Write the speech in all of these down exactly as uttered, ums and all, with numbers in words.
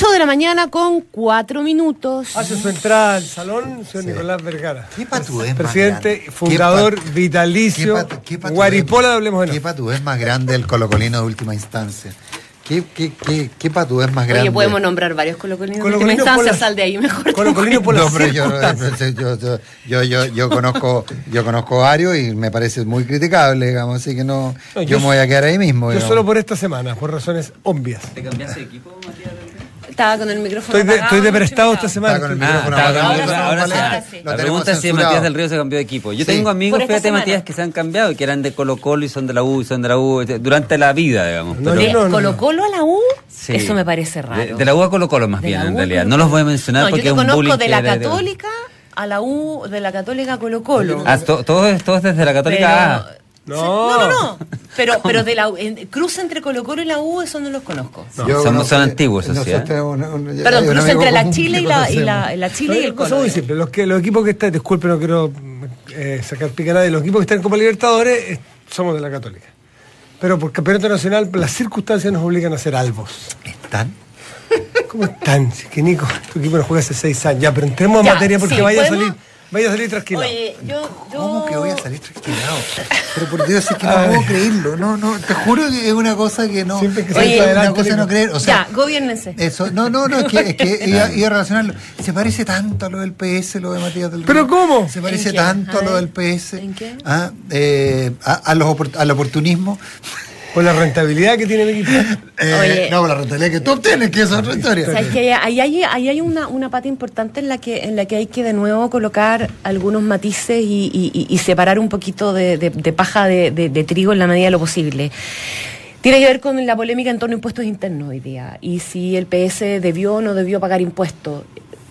ocho de la mañana con cuatro minutos. Hace su entrada al salón, señor sí. Nicolás Vergara. ¿Qué patú es presidente, más fundador, ¿Qué vitalicio, ¿Qué patú, qué patú Guaripola es, de Hablemos de ¿Qué patú es más grande el colocolino de última instancia? ¿Qué, qué, qué, qué patú es más grande? Oye, podemos nombrar varios colocolinos de Colocolino última instancia, la, sal de ahí mejor. Colocolino por no, las pero yo, yo, yo, yo, yo, yo conozco yo conozco varios y me parece muy criticable, digamos, así que no, no yo, yo me voy a quedar ahí mismo. Yo digamos. Solo por esta semana, por razones obvias. ¿Te cambiaste de equipo, Matías? Estaba con el micrófono Estoy de, apagado. estoy de prestado esta semana. Está con el Ah, micrófono está apagado. con el micrófono, ahora sí. Ahora sí. La pregunta es si Matías del Río se cambió de equipo. Yo Sí. tengo amigos, Por esta fíjate, semana. Matías, que se han cambiado y que eran de Colo Colo y son de la U y son de la U durante la vida, digamos. No, pero- ¿De no, no, Colo Colo a la U? Sí. Eso me parece raro. De, de la U a Colo Colo más De bien, la en U a realidad. Colo No Colo. los voy a mencionar No, porque yo es te un conozco bullying de que la era de- Católica a la U, de la Católica a Colo Colo. Ah, to- todo, es, todo es desde la Católica. Pero- Ah. No. no, no, no. Pero, pero de la en, cruce entre Colo Colo y la U, eso no los conozco. No, son, son antiguos, eso sí. ¿eh? Una, una, Perdón, hay un cruce amigo entre la común Chile que y la, y conocemos. la, la Chile y el Cosa Colo. muy simple. Los, que, los equipos que están, disculpen, no quiero eh, sacar pica nadie, los equipos que están en Copa Libertadores eh, somos de la Católica. Pero por campeonato nacional, las circunstancias nos obligan a ser albos. ¿Están? ¿Cómo están? Si es que Nico, tu equipo no juega hace seis años. Ya, pero entremos en Ya, materia porque sí, vaya a ¿podemos? salir, vaya a salir trasquilado. Oye, yo, yo... ¿Cómo que voy a salir trasquilado? Pero por Dios, es que no puedo creerlo. No, no, te juro que es una cosa que no. Siempre que es se una adelante, cosa no Nico. creer. O sea, ya, gobiernense. eso, no, no, no, es que, es que iba, iba a relacionarlo. Se parece tanto a lo del P S, lo de Matías del Río. ¿Pero cómo? Se parece ¿En qué? tanto A a lo ver, del P S. ¿en qué? Ah, eh, a, a los opor- al oportunismo. Con la rentabilidad que tiene el equipo. Eh, Oye. no, la rentabilidad que tú obtienes, que esa es otra historia. ¿Sabes que ahí hay, ahí hay una, una pata importante en la que en la que hay que de nuevo colocar algunos matices y, y, y separar un poquito de, de, de paja de, de, de trigo en la medida de lo posible. Tiene que ver con la polémica en torno a impuestos internos hoy día y si el P S debió o no debió pagar impuestos.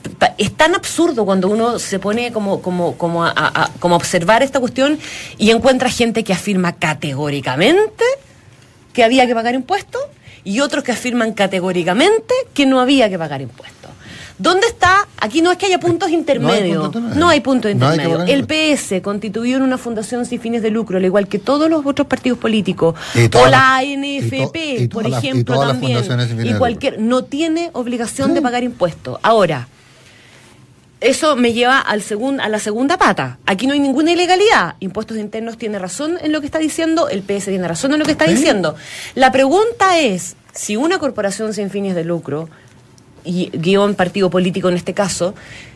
Es tan absurdo cuando uno se pone como, como, como, a, a, como a observar esta cuestión y encuentra gente que afirma categóricamente que había que pagar impuestos y otros que afirman categóricamente que no había que pagar impuestos. ¿Dónde está? Aquí no es que haya puntos intermedios. punto intermedio. No hay puntos No hay que intermedios. pagar El impuestos. P S, constituido en una fundación sin fines de lucro, al igual que todos los otros partidos políticos, Y o todas la las- A N F P, y to- y por todas las- y ejemplo, todas las también, fundaciones sin fines y de cualquier, no tiene obligación de pagar impuestos. Ahora, eso me lleva al segun, a la segunda pata. Aquí no hay ninguna ilegalidad. Impuestos Internos tiene razón en lo que está diciendo, el P S tiene razón en lo que está ¿Sí? diciendo. La pregunta es, si una corporación sin fines de lucro, y guión partido político en este caso,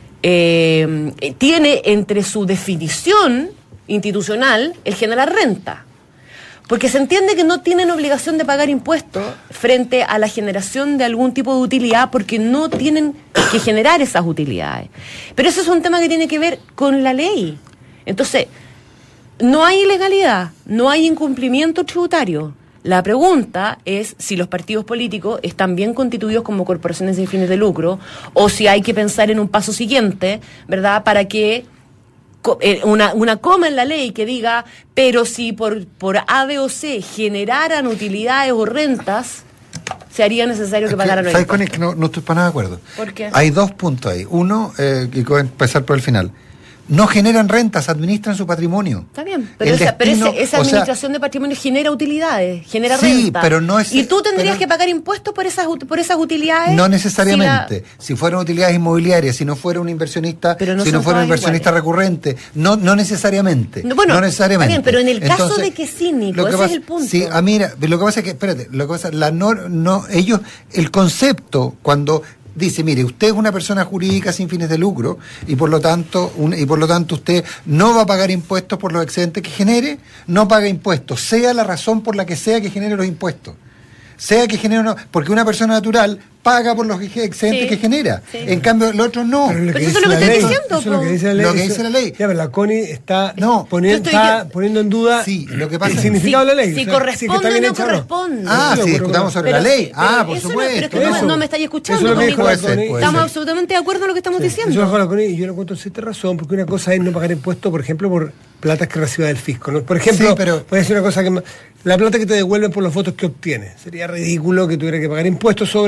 eh, tiene entre su definición institucional el generar renta. Porque se entiende que no tienen obligación de pagar impuestos frente a la generación de algún tipo de utilidad porque no tienen que generar esas utilidades. Pero eso es un tema que tiene que ver con la ley. Entonces, no hay ilegalidad, no hay incumplimiento tributario. La pregunta es si los partidos políticos están bien constituidos como corporaciones sin fines de lucro o si hay que pensar en un paso siguiente, ¿verdad?, para que Una, una coma en la ley que diga, pero si por, por A, B o C generaran utilidades o rentas, se haría necesario que, Es que, pagaran los ¿sabes, Connie? impuestos. Que no, no estoy para nada de acuerdo. ¿Por qué? Hay dos puntos ahí. Uno, eh, y voy a empezar por el final. No generan rentas, administran su patrimonio. Está bien, pero, El esa, pero destino, ese- esa o sea, administración de patrimonio genera utilidades, genera Sí, renta. pero no es- Y tú tendrías pero- que pagar impuestos por esas, ut- por esas utilidades. No si necesariamente. la- Si, fueran utilidades inmobiliarias, si no fuera un inversionista, Pero no si no son fuera un todas inversionista iguales. recurrente, no, no necesariamente. No, bueno, no necesariamente. está bien, pero en el caso de que sí, Nico, lo que ese pasa- es el punto. Sí, ah, mira, lo que pasa es que, espérate, lo que pasa, la no, no, ellos, el concepto, cuando dice, mire, usted es una persona jurídica sin fines de lucro y por lo tanto un, y por lo tanto usted no va a pagar impuestos por los excedentes que genere, no paga impuestos, sea la razón por la que sea que genere los impuestos. Sea que genere o no, porque una persona natural paga por los excedentes Sí, que genera. sí. En cambio, el otro no. Pero, Pero eso es lo que la estoy ley, diciendo, eso es lo po. que dice la ley. Lo que eso- dice la ley. Ya, pero la CONI está, No, poniendo, yo estoy- está poniendo en duda Sí, lo que pasa el es- significado Si- de la ley. si o sea, corresponde si que está o bien no hecha o corresponde. Ah, Eso sí, lo discutamos sobre Pero la ley. sí, ah, pero por eso no- supuesto. pero es que no, me- eso. no me estáis escuchando. Eso es lo que dijo conmigo. la Puede ser, CONI. puede Estamos ser. absolutamente de acuerdo en lo que estamos Sí, diciendo. Eso lo dijo la CONI y yo lo encuentro cierta razón, porque una cosa es no pagar impuestos, por ejemplo, por platas que reciba del fisco, ¿no? Por ejemplo, Sí, pero- puede ser una cosa que... ma- La plata que te devuelven por los votos que obtienes. Sería ridículo que tuviera que pagar impuestos sobre eso. Creo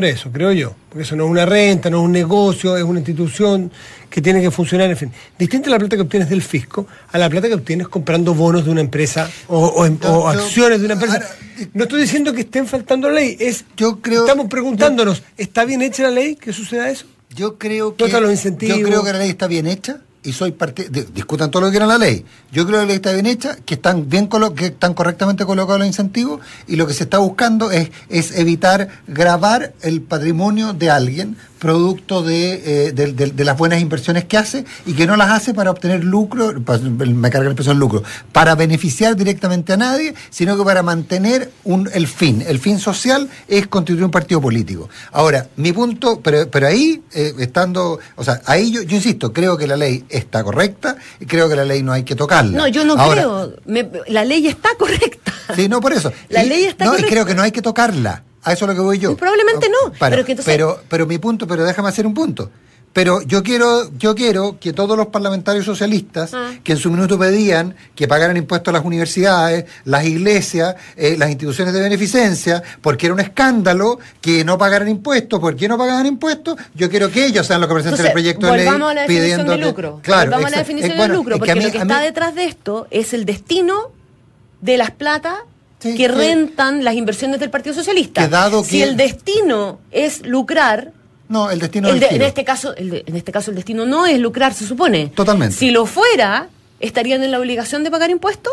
creo yo, porque eso no es una renta, no es un negocio, es una institución que tiene que funcionar, en fin. Distinta la plata que obtienes del fisco a la plata que obtienes comprando bonos de una empresa o, o, o yo, acciones de una empresa. Ahora, no estoy diciendo que estén faltando la ley, es yo creo, estamos preguntándonos, yo, ¿está bien hecha la ley que suceda eso? Yo creo que los incentivos? Yo creo que la ley está bien hecha. Y soy parte, de, discutan todo lo que quieran la ley. Yo creo que la ley está bien hecha, que están bien colo, que están correctamente colocados los incentivos, y lo que se está buscando es, es evitar gravar el patrimonio de alguien producto de, eh, de, de, de las buenas inversiones que hace y que no las hace para obtener lucro, me carga la expresión lucro, para beneficiar directamente a nadie, sino que para mantener un, el fin. El fin social es constituir un partido político. Ahora, mi punto, pero, pero ahí, eh, estando, o sea, ahí yo, yo insisto, creo que la ley está correcta y creo que la ley no hay que tocarla. No, yo no Ahora, creo. Me, la ley está correcta. Sí, no, por eso. La y, ley está no, correcta. Y creo que no hay que tocarla. A eso es lo que voy yo. Probablemente no. Para, pero, que entonces... pero, pero mi punto, pero déjame hacer un punto. Pero yo quiero, yo quiero que todos los parlamentarios socialistas ah. que en su minuto pedían que pagaran impuestos a las universidades, las iglesias, eh, las instituciones de beneficencia, porque era un escándalo que no pagaran impuestos, ¿por qué no pagaban impuestos? Yo quiero que ellos sean los que presenten el proyecto de ley. Volvamos a la definición pidiendo de que, lucro. Claro, volvamos a la definición eh, bueno, de lucro, es porque que mí, lo que está mí, detrás de esto es el destino de las plata sí, que sí. rentan las inversiones del Partido Socialista. Que dado si que... el destino es lucrar... No, el destino el del de, en giro. este caso el de, en este caso el destino no es lucrar, se supone. Totalmente. Si lo fuera, ¿estarían en la obligación de pagar impuestos?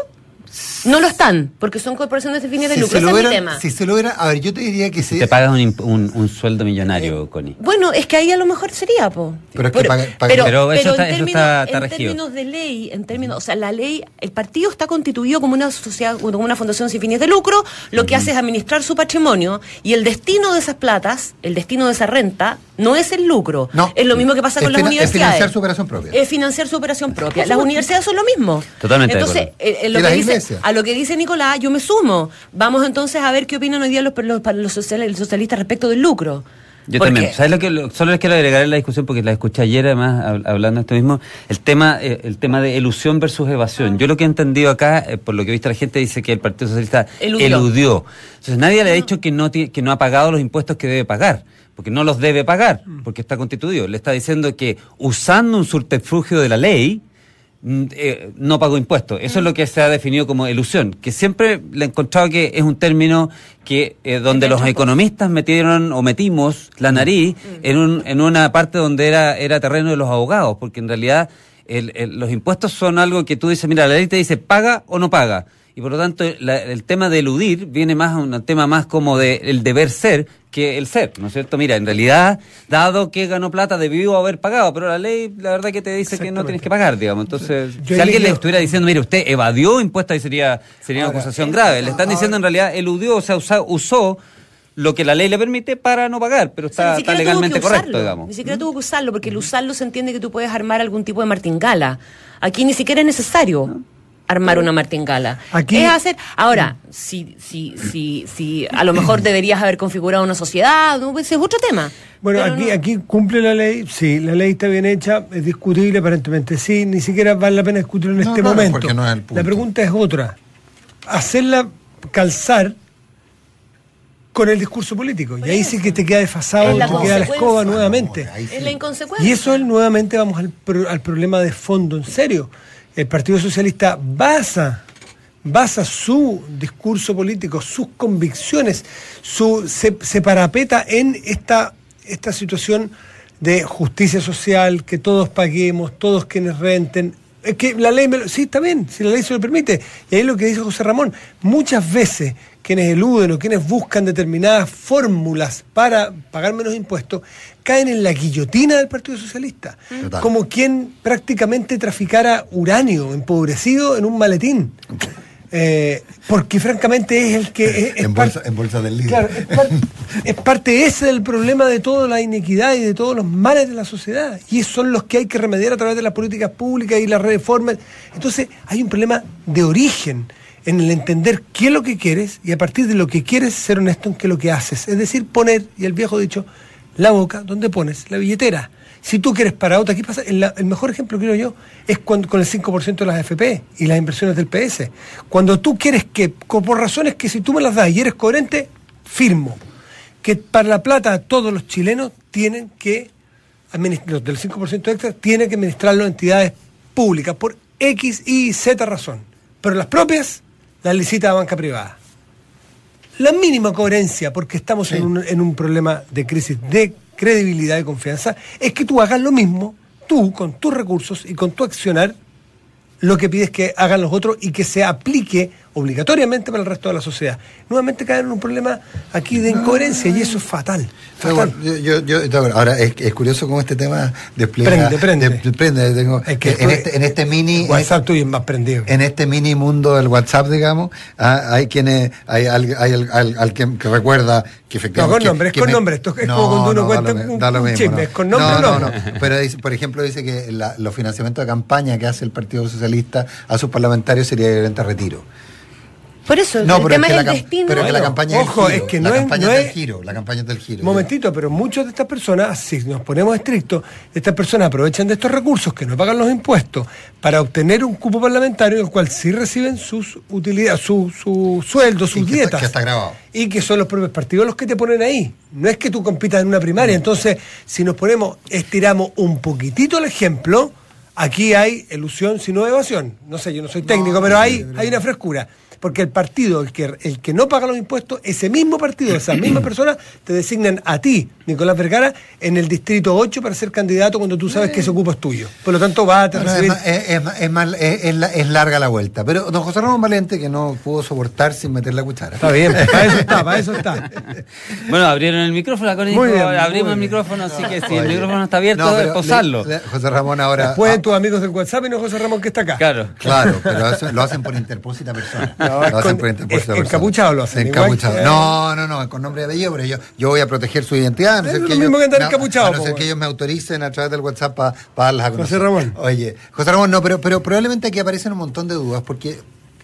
No lo están, porque son corporaciones de fines de si lucro. Ese es hubiera, mi tema. Si se lo hubiera... A ver, yo te diría que si... Te pagas un, un, un sueldo millonario, eh, Connie. Bueno, es que ahí a lo mejor sería, po. Pero es que pero, paga, paga, pero, pero eso pero está, en, eso términos, está, está en regido. términos de ley, en términos, o sea, la ley, el partido está constituido como una sociedad, como una fundación sin fines de lucro, lo que uh-huh. hace es administrar su patrimonio y el destino de esas platas, el destino de esa renta, no es el lucro. No, es lo mismo que pasa con las universidades. Es financiar su operación propia. Es financiar su operación propia. Las universidades son lo mismo. Totalmente. Entonces, eh, eh, lo que dice, a lo que dice Nicolás, yo me sumo. Vamos entonces a ver qué opinan hoy día los, los, los socialistas respecto del lucro. Yo porque... también. ¿Sabes lo que lo, solo les quiero agregar en la discusión porque la escuché ayer además hablando de esto mismo? El tema eh, el tema de elusión versus evasión. Yo lo que he entendido acá, eh, por lo que he visto la gente dice que el Partido Socialista eludió. eludió. Entonces nadie le ha dicho que no que no ha pagado los impuestos que debe pagar, porque no los debe pagar, porque está constituido. Le está diciendo que usando un subterfugio de la ley Eh, no pagó impuestos. Eso mm. es lo que se ha definido como elusión, que siempre le he encontrado que es un término que eh, donde los economistas metieron o metimos la nariz mm. en, un, en una parte donde era, era terreno de los abogados, porque en realidad el, el, los impuestos son algo que tú dices, mira, la ley te dice paga o no paga. Y por lo tanto, la, el tema de eludir viene más a un tema más como de el deber ser que el ser, ¿no es cierto? Mira, en realidad, dado que ganó plata, debió haber pagado, pero la ley, la verdad que te dice que no tienes que pagar, digamos. Entonces, yo si alguien le estuviera diciendo, mire, usted evadió impuestos, ahí sería, sería ahora, una acusación grave. Le están diciendo, ahora, en realidad, eludió, o sea, usa, usó lo que la ley le permite para no pagar, pero está, o sea, está legalmente correcto, digamos. Ni siquiera ¿Mm? tuvo que usarlo, porque el usarlo se entiende que tú puedes armar algún tipo de martingala. Aquí ni siquiera es necesario. ¿No? Armar una martingala. Aquí es hacer. Ahora, si, si, si, si a lo mejor deberías haber configurado una sociedad, ¿no? Ese es otro tema. Bueno, aquí, no. aquí cumple la ley, sí, la ley está bien hecha, es discutible aparentemente, sí, ni siquiera vale la pena discutirlo en no, este claro, momento. No es el punto. La pregunta es otra, hacerla calzar con el discurso político, y ahí sí que te queda desfasado, te queda la escoba nuevamente. No, es la inconsecuencia. Y eso es nuevamente, vamos al, al problema de fondo, en serio. El Partido Socialista basa, basa su discurso político, sus convicciones, su, se, se parapeta en esta, esta situación de justicia social, que todos paguemos, todos quienes renten. Es que la ley, me lo, sí, está bien, si la ley se lo permite. Y ahí es lo que dice José Ramón. Muchas veces quienes eluden o quienes buscan determinadas fórmulas para pagar menos impuestos, caen en la guillotina del Partido Socialista. Total. Como quien prácticamente traficara uranio empobrecido en un maletín. Eh, porque francamente es el que... Es, es en, bolsa, en bolsa del líder. Claro, es, par, es parte ese del problema de toda la inequidad y de todos los males de la sociedad. Y esos son los que hay que remediar a través de las políticas públicas y las reformas. Entonces hay un problema de origen en el entender qué es lo que quieres y a partir de lo que quieres ser honesto en qué es lo que haces. Es decir, poner, y el viejo dicho, la boca donde pones la billetera. Si tú quieres para otra, ¿qué pasa? El, el mejor ejemplo, creo yo, es cuando, con el cinco por ciento de las A F P y las inversiones del P S. Cuando tú quieres que, por razones que si tú me las das y eres coherente, firmo. que para la plata todos los chilenos tienen que, los del cinco por ciento extra, tienen que administrarlo a entidades públicas por X, Y, Z razón. Pero las propias las licita la banca privada. La mínima coherencia, porque estamos sí. en, un, en un problema de crisis de credibilidad y confianza, es que tú hagas lo mismo, tú, con tus recursos y con tu accionar, lo que pides que hagan los otros y que se aplique obligatoriamente para el resto de la sociedad. Nuevamente caen en un problema aquí de incoherencia y eso es fatal. fatal. Bueno, yo, yo, yo, ahora es, es curioso cómo este tema despliega. Prende, prende. De, prende tengo, es que en, este, en este mini. WhatsApp tuyo es más prendido. En este mini mundo del WhatsApp, digamos, ah, hay quienes. Hay alguien que recuerda que efectivamente. No, con nombre, es que con me, nombre. Esto es no, como cuando uno no, cuenta lo, un, da lo un mismo, chisme. No. Es con nombre no, o no, no. no. Pero dice, por ejemplo, dice que la, los financiamientos de campaña que hace el Partido Socialista a sus parlamentarios sería equivalente a retiro. Por eso, no, el tema es es el la, destino. Pero es que la campaña Ojo, es del giro. Es que la no campaña es, no es del es, giro. La campaña es del giro. Momentito, pero muchas de estas personas, si nos ponemos estrictos, estas personas aprovechan de estos recursos que no pagan los impuestos para obtener un cupo parlamentario en el cual sí reciben sus utilidades, su, su sueldo, sus que dietas. Está, que está grabado. Y que son los propios partidos los que te ponen ahí. No es que tú compitas en una primaria. Entonces, si nos ponemos, estiramos un poquitito el ejemplo, aquí hay elusión, sino evasión. No sé, yo no soy técnico, no, pero hay, pero... hay una frescura. Porque el partido, el que, el que no paga los impuestos, ese mismo partido, esas mismas personas, te designan a ti, Nicolás Vergara, en el distrito ocho para ser candidato cuando tú sabes que ese cupo es tuyo. Por lo tanto, va a no, recibir... no, es, es, es, más, es, es, es larga la vuelta. Pero don José Ramón Valente, que no pudo soportar sin meter la cuchara. Está bien, para eso está, para eso está. Bueno, abrieron el micrófono, con muy bien, abrimos muy el bien. micrófono, así que si Oye, el micrófono está abierto, no, es posarlo. Le, le, José Ramón ahora... Después ah, tus amigos del WhatsApp y no José Ramón que está acá. Claro. Claro, pero eso, lo hacen por interpósita persona. No, lo hacen con, por interpósita persona. Encapuchado lo hacen. Encapuchado. No, no, no, con nombre y apellido, pero yo, yo voy a proteger su identidad. A no es ser lo que mismo ellos, que andar no, encapuchado. A no ser que ellos me autoricen a través del WhatsApp para pa darlas a conocer. José Ramón. Oye, José Ramón, no, pero, pero probablemente aquí aparecen un montón de dudas, porque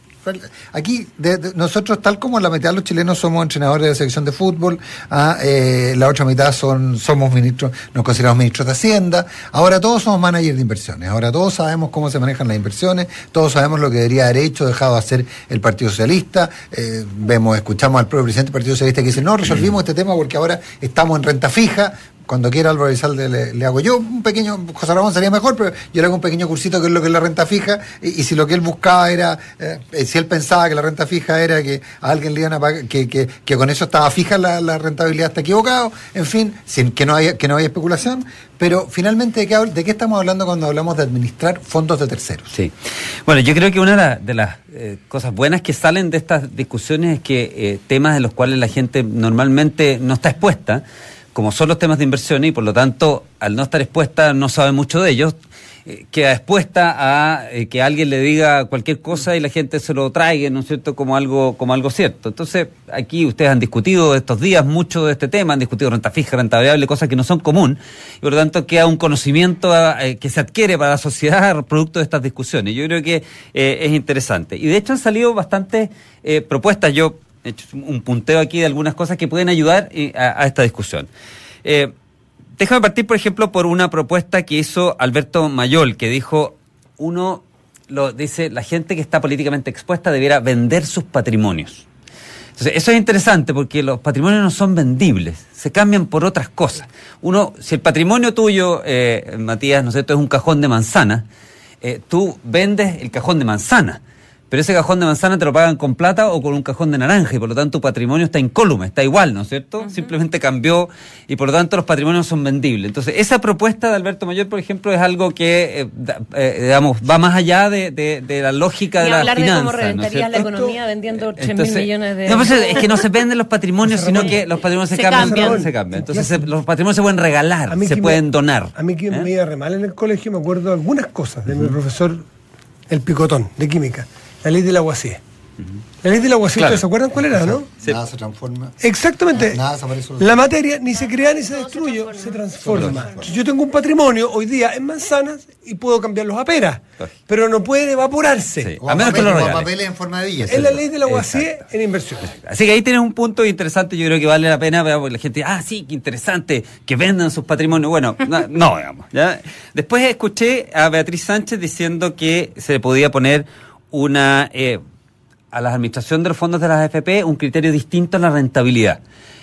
aquí de, de, nosotros, tal como la mitad de los chilenos somos entrenadores de la selección de fútbol, ah, eh, la otra mitad son somos ministros, nos consideramos ministros de Hacienda, ahora todos somos managers de inversiones, ahora todos sabemos cómo se manejan las inversiones, todos sabemos lo que debería haber hecho, dejado de hacer el Partido Socialista, eh, vemos, escuchamos al propio presidente del Partido Socialista que dice, no, resolvimos este tema porque ahora estamos en renta fija. Cuando quiera Álvaro Elizalde le, le hago yo un pequeño, José Ramón sería mejor, pero yo le hago un pequeño cursito que es lo que es la renta fija, y, y si lo que él buscaba era, eh, si él pensaba que la renta fija era que a alguien le iban a pagar, que, que, que con eso estaba fija la, la rentabilidad, está equivocado, en fin, sin que no haya, que no haya especulación, pero finalmente, ¿de qué, ¿de qué estamos hablando cuando hablamos de administrar fondos de terceros? Sí. Bueno, yo creo que una de, la, de las eh, cosas buenas que salen de estas discusiones es que eh, temas de los cuales la gente normalmente no está expuesta, como son los temas de inversión y por lo tanto al no estar expuesta no sabe mucho de ellos, eh, queda expuesta a eh, que alguien le diga cualquier cosa y la gente se lo traiga, ¿no es cierto?, como algo como algo cierto. Entonces aquí ustedes han discutido estos días mucho de este tema, han discutido renta fija, renta variable, cosas que no son común y por lo tanto queda un conocimiento eh, que se adquiere para la sociedad producto de estas discusiones. Yo creo que eh, es interesante y de hecho han salido bastantes eh, propuestas. Yo he hecho un punteo aquí de algunas cosas que pueden ayudar a, a esta discusión. Eh, déjame partir, por ejemplo, por una propuesta que hizo Alberto Mayol, que dijo, uno, lo dice, la gente que está políticamente expuesta debiera vender sus patrimonios. Entonces, eso es interesante porque los patrimonios no son vendibles, se cambian por otras cosas. Uno, si el patrimonio tuyo, eh, Matías, ¿no es cierto?, es un cajón de manzana, eh, tú vendes el cajón de manzana. Pero ese cajón de manzana te lo pagan con plata o con un cajón de naranja y por lo tanto tu patrimonio está incólume, está igual, ¿no es cierto? Uh-huh. Simplemente cambió y por lo tanto los patrimonios son vendibles. Entonces esa propuesta de Alberto Mayol, por ejemplo, es algo que, eh, eh, digamos, va más allá de, de, de la lógica y de la finanza. Y hablar de cómo reventarías ¿no la economía vendiendo tres mil millones de... No, pues es que no se venden los patrimonios, sino que los patrimonios se, se cambian. cambian. Se cambian. Entonces se, los patrimonios se pueden regalar, se pueden me, donar. A mí que ¿eh? me iba re mal en el colegio, me acuerdo de algunas cosas de uh-huh. mi profesor, el Picotón, de química. La ley del aguacía. Uh-huh. La ley del aguacía, claro. ¿Ustedes se acuerdan cuál era, no? Sí. Nada se transforma. Exactamente. Nada se aparece. La materia ni se crea ni se destruye, se transforma. Entonces, yo tengo un patrimonio hoy día en manzanas y puedo cambiarlos a peras, pero no puede evaporarse. Sí. A menos que lo regales. O a papeles en forma de billetes. Es la ley del aguacía en inversiones. Así que ahí tienes un punto interesante, yo creo que vale la pena, porque la gente, ah, sí, qué interesante, que vendan sus patrimonios. Bueno, no, no digamos. ¿ya? Después escuché a Beatriz Sánchez diciendo que se le podía poner una... Eh, a la administración de los fondos de las A F P un criterio distinto a la rentabilidad.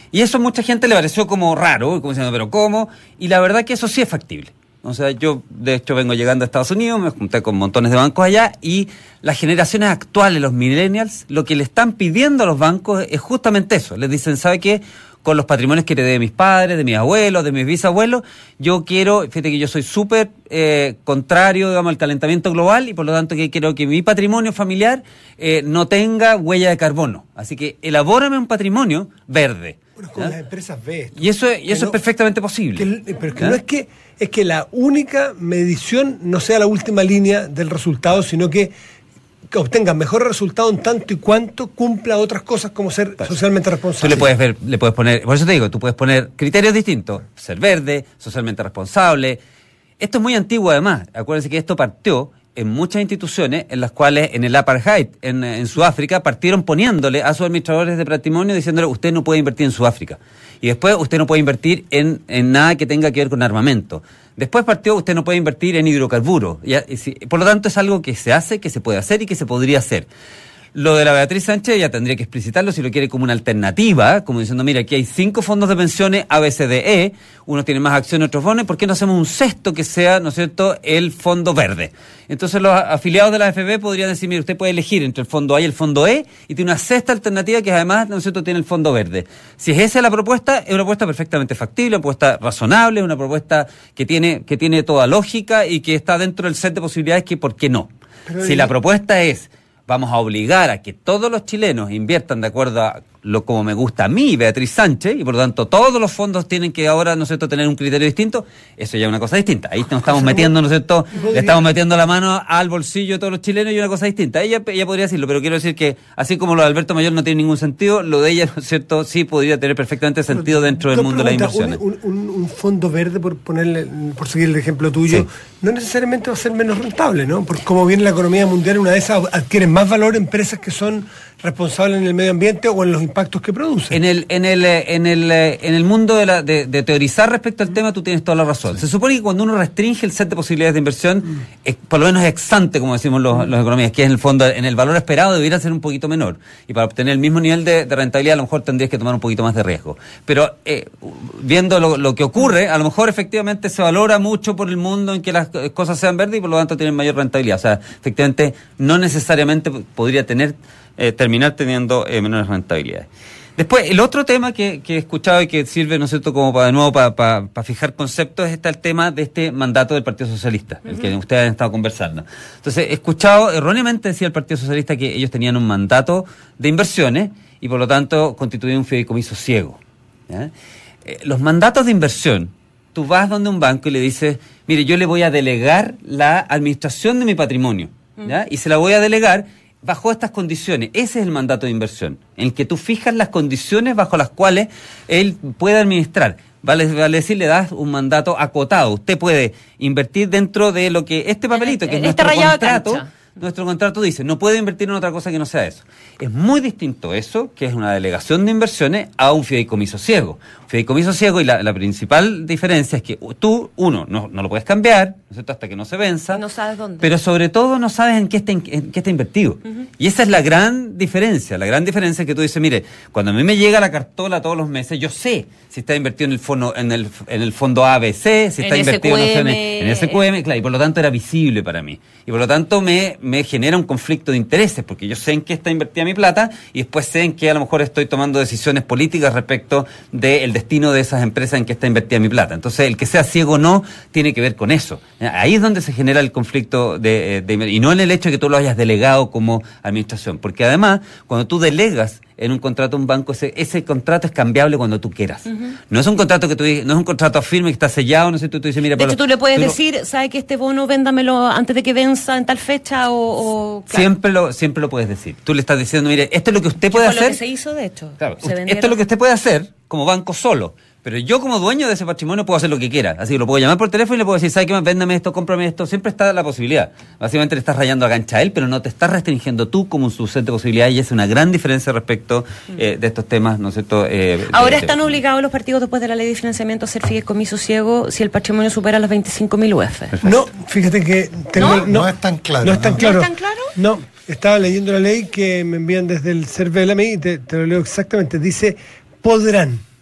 Y eso a mucha gente le pareció como raro, como diciendo, ¿pero cómo? Y la verdad que eso sí es factible. O sea, yo de hecho vengo llegando a Estados Unidos, me junté con montones de bancos allá y las generaciones actuales, los millennials, lo que le están pidiendo a los bancos es justamente eso. Les dicen, ¿sabe qué? Con los patrimonios que heredé de mis padres, de mis abuelos, de mis bisabuelos, yo quiero, fíjate que yo soy súper eh, contrario, digamos, al calentamiento global y por lo tanto que quiero que mi patrimonio familiar eh, no tenga huella de carbono. Así que elabórame un patrimonio verde. Bueno, con las empresas B. Y eso, y eso no, es perfectamente posible. Que, pero que no es que es que la única medición no sea la última línea del resultado, sino que, que obtenga mejor resultado en tanto y cuanto cumpla otras cosas como ser pues, socialmente responsable. Tú le puedes ver, le puedes poner, por eso te digo, tú puedes poner criterios distintos, ser verde, socialmente responsable. Esto es muy antiguo además. Acuérdense que esto partió en muchas instituciones en las cuales en el apartheid en, en Sudáfrica partieron poniéndole a sus administradores de patrimonio diciéndole usted no puede invertir en Sudáfrica y después usted no puede invertir en, en nada que tenga que ver con armamento. Después partió usted no puede invertir en hidrocarburos. Ya, y si, por lo tanto es algo que se hace, que se puede hacer y que se podría hacer. Lo de la Beatriz Sánchez ya tendría que explicitarlo si lo quiere como una alternativa, como diciendo, mira, aquí hay cinco fondos de pensiones A, B, C, D, E, unos tienen más acciones, otros bonos, ¿por qué no hacemos un sexto que sea, ¿no es cierto?, el fondo verde? Entonces los afiliados de la A F P podrían decir, mira, usted puede elegir entre el fondo A y el fondo E, y tiene una sexta alternativa que además, ¿no es cierto?, tiene el fondo verde. Si es esa la propuesta, es una propuesta perfectamente factible, una propuesta razonable, una propuesta que tiene, que tiene toda lógica y que está dentro del set de posibilidades que, ¿por qué no? Pero si la propuesta es vamos a obligar a que todos los chilenos inviertan de acuerdo a lo como me gusta a mí, Beatriz Sánchez, y por lo tanto todos los fondos tienen que ahora, ¿no es cierto?, tener un criterio distinto, eso ya es una cosa distinta. Ahí nos estamos metiendo, ¿no es cierto?, le estamos metiendo la mano al bolsillo de todos los chilenos y una cosa distinta. Ella, ella podría decirlo, pero quiero decir que así como lo de Alberto Mayor no tiene ningún sentido, lo de ella, ¿no es cierto?, sí podría tener perfectamente sentido dentro del mundo de las inversiones. Un, un, un fondo verde, por ponerle, por seguir el ejemplo tuyo, sí, no necesariamente va a ser menos rentable, ¿no? Porque como viene la economía mundial, una de esas adquieren más valor empresas que son responsables en el medio ambiente o en los impactos que producen. En el en el en el en el mundo de, la, de, de teorizar respecto al tema, tú tienes toda la razón. Sí. Se supone que cuando uno restringe el set de posibilidades de inversión, mm. es, por lo menos es ex ante, como decimos los, mm. los economistas, que en el fondo, en el valor esperado debería ser un poquito menor. Y para obtener el mismo nivel de, de rentabilidad, a lo mejor tendrías que tomar un poquito más de riesgo. Pero eh, viendo lo, lo que ocurre, a lo mejor efectivamente se valora mucho por el mundo en que las cosas sean verdes y por lo tanto tienen mayor rentabilidad. O sea, efectivamente, no necesariamente podría tener Eh, terminar teniendo eh, menores rentabilidades. Después, el otro tema que, que he escuchado y que sirve, ¿no es cierto?, como para de nuevo para pa, pa fijar conceptos, está el tema de este mandato del Partido Socialista, uh-huh. el que ustedes han estado conversando. Entonces, he escuchado, erróneamente decía el Partido Socialista que ellos tenían un mandato de inversiones y por lo tanto constituían un fideicomiso ciego. ¿Ya? Eh, los mandatos de inversión, tú vas donde un banco y le dices, mire, yo le voy a delegar la administración de mi patrimonio, ¿ya? Uh-huh. Y se la voy a delegar bajo estas condiciones. Ese es el mandato de inversión, en el que tú fijas las condiciones bajo las cuales él puede administrar. Vale, vale decir, le das un mandato acotado. Usted puede invertir dentro de lo que este papelito, que es este nuestro contrato, nuestro contrato dice, no puede invertir en otra cosa que no sea eso. Es muy distinto eso, que es una delegación de inversiones, a un fideicomiso ciego. Un fideicomiso ciego, y la, la principal diferencia es que tú, uno, no, no lo puedes cambiar, ¿no es cierto?, hasta que no se venza. No sabes dónde. Pero sobre todo no sabes en qué está, en, en qué está invertido. Uh-huh. Y esa es la gran diferencia. La gran diferencia es que tú dices, mire, cuando a mí me llega la cartola todos los meses, yo sé si está invertido en el fondo, en el, en el fondo A B C, si está en invertido S Q M. No sé, en, en S Q M, claro, y por lo tanto era visible para mí. Y por lo tanto me, me genera un conflicto de intereses, porque yo sé en qué está invertida mi plata y después sé en qué a lo mejor estoy tomando decisiones políticas respecto del destino de esas empresas en que está invertida mi plata. Entonces, el que sea ciego o no tiene que ver con eso. Ahí es donde se genera el conflicto de, de, y no en el hecho de que tú lo hayas delegado como administración, porque además, cuando tú delegas en un contrato a un banco, ese, ese contrato es cambiable cuando tú quieras. Uh-huh. No es un contrato que tú no es un contrato firme que está sellado, no sé, tú, tú dices, mira, de hecho, Pablo, tú le puedes tú decir, lo... ¿sabe que este bono véndamelo antes de que venza en tal fecha? o, o claro. Siempre lo siempre lo puedes decir. Tú le estás diciendo, mire, esto es lo que usted puede hacer. Lo que se hizo, de hecho. Claro, usted, esto es lo que usted puede hacer como banco solo. Pero yo como dueño de ese patrimonio puedo hacer lo que quiera. Así que lo puedo llamar por teléfono y le puedo decir, ¿sabe qué más? Véndame esto, cómprame esto. Siempre está la posibilidad. Básicamente le estás rayando a cancha a él, pero no te estás restringiendo tú como un subset de posibilidades, y es una gran diferencia respecto eh, de estos temas, ¿no es cierto? Eh, Ahora de, están de, obligados los partidos después de la ley de financiamiento a hacer fideicomiso ciego si el patrimonio supera las veinticinco mil U F. Perfecto. No, fíjate que... Tengo, ¿No? No, no es tan claro. No es tan claro. ¿No es tan claro? No, estaba leyendo la ley que me envían desde el CERVEL a mí y te, te lo leo exactamente. Dice, podrán.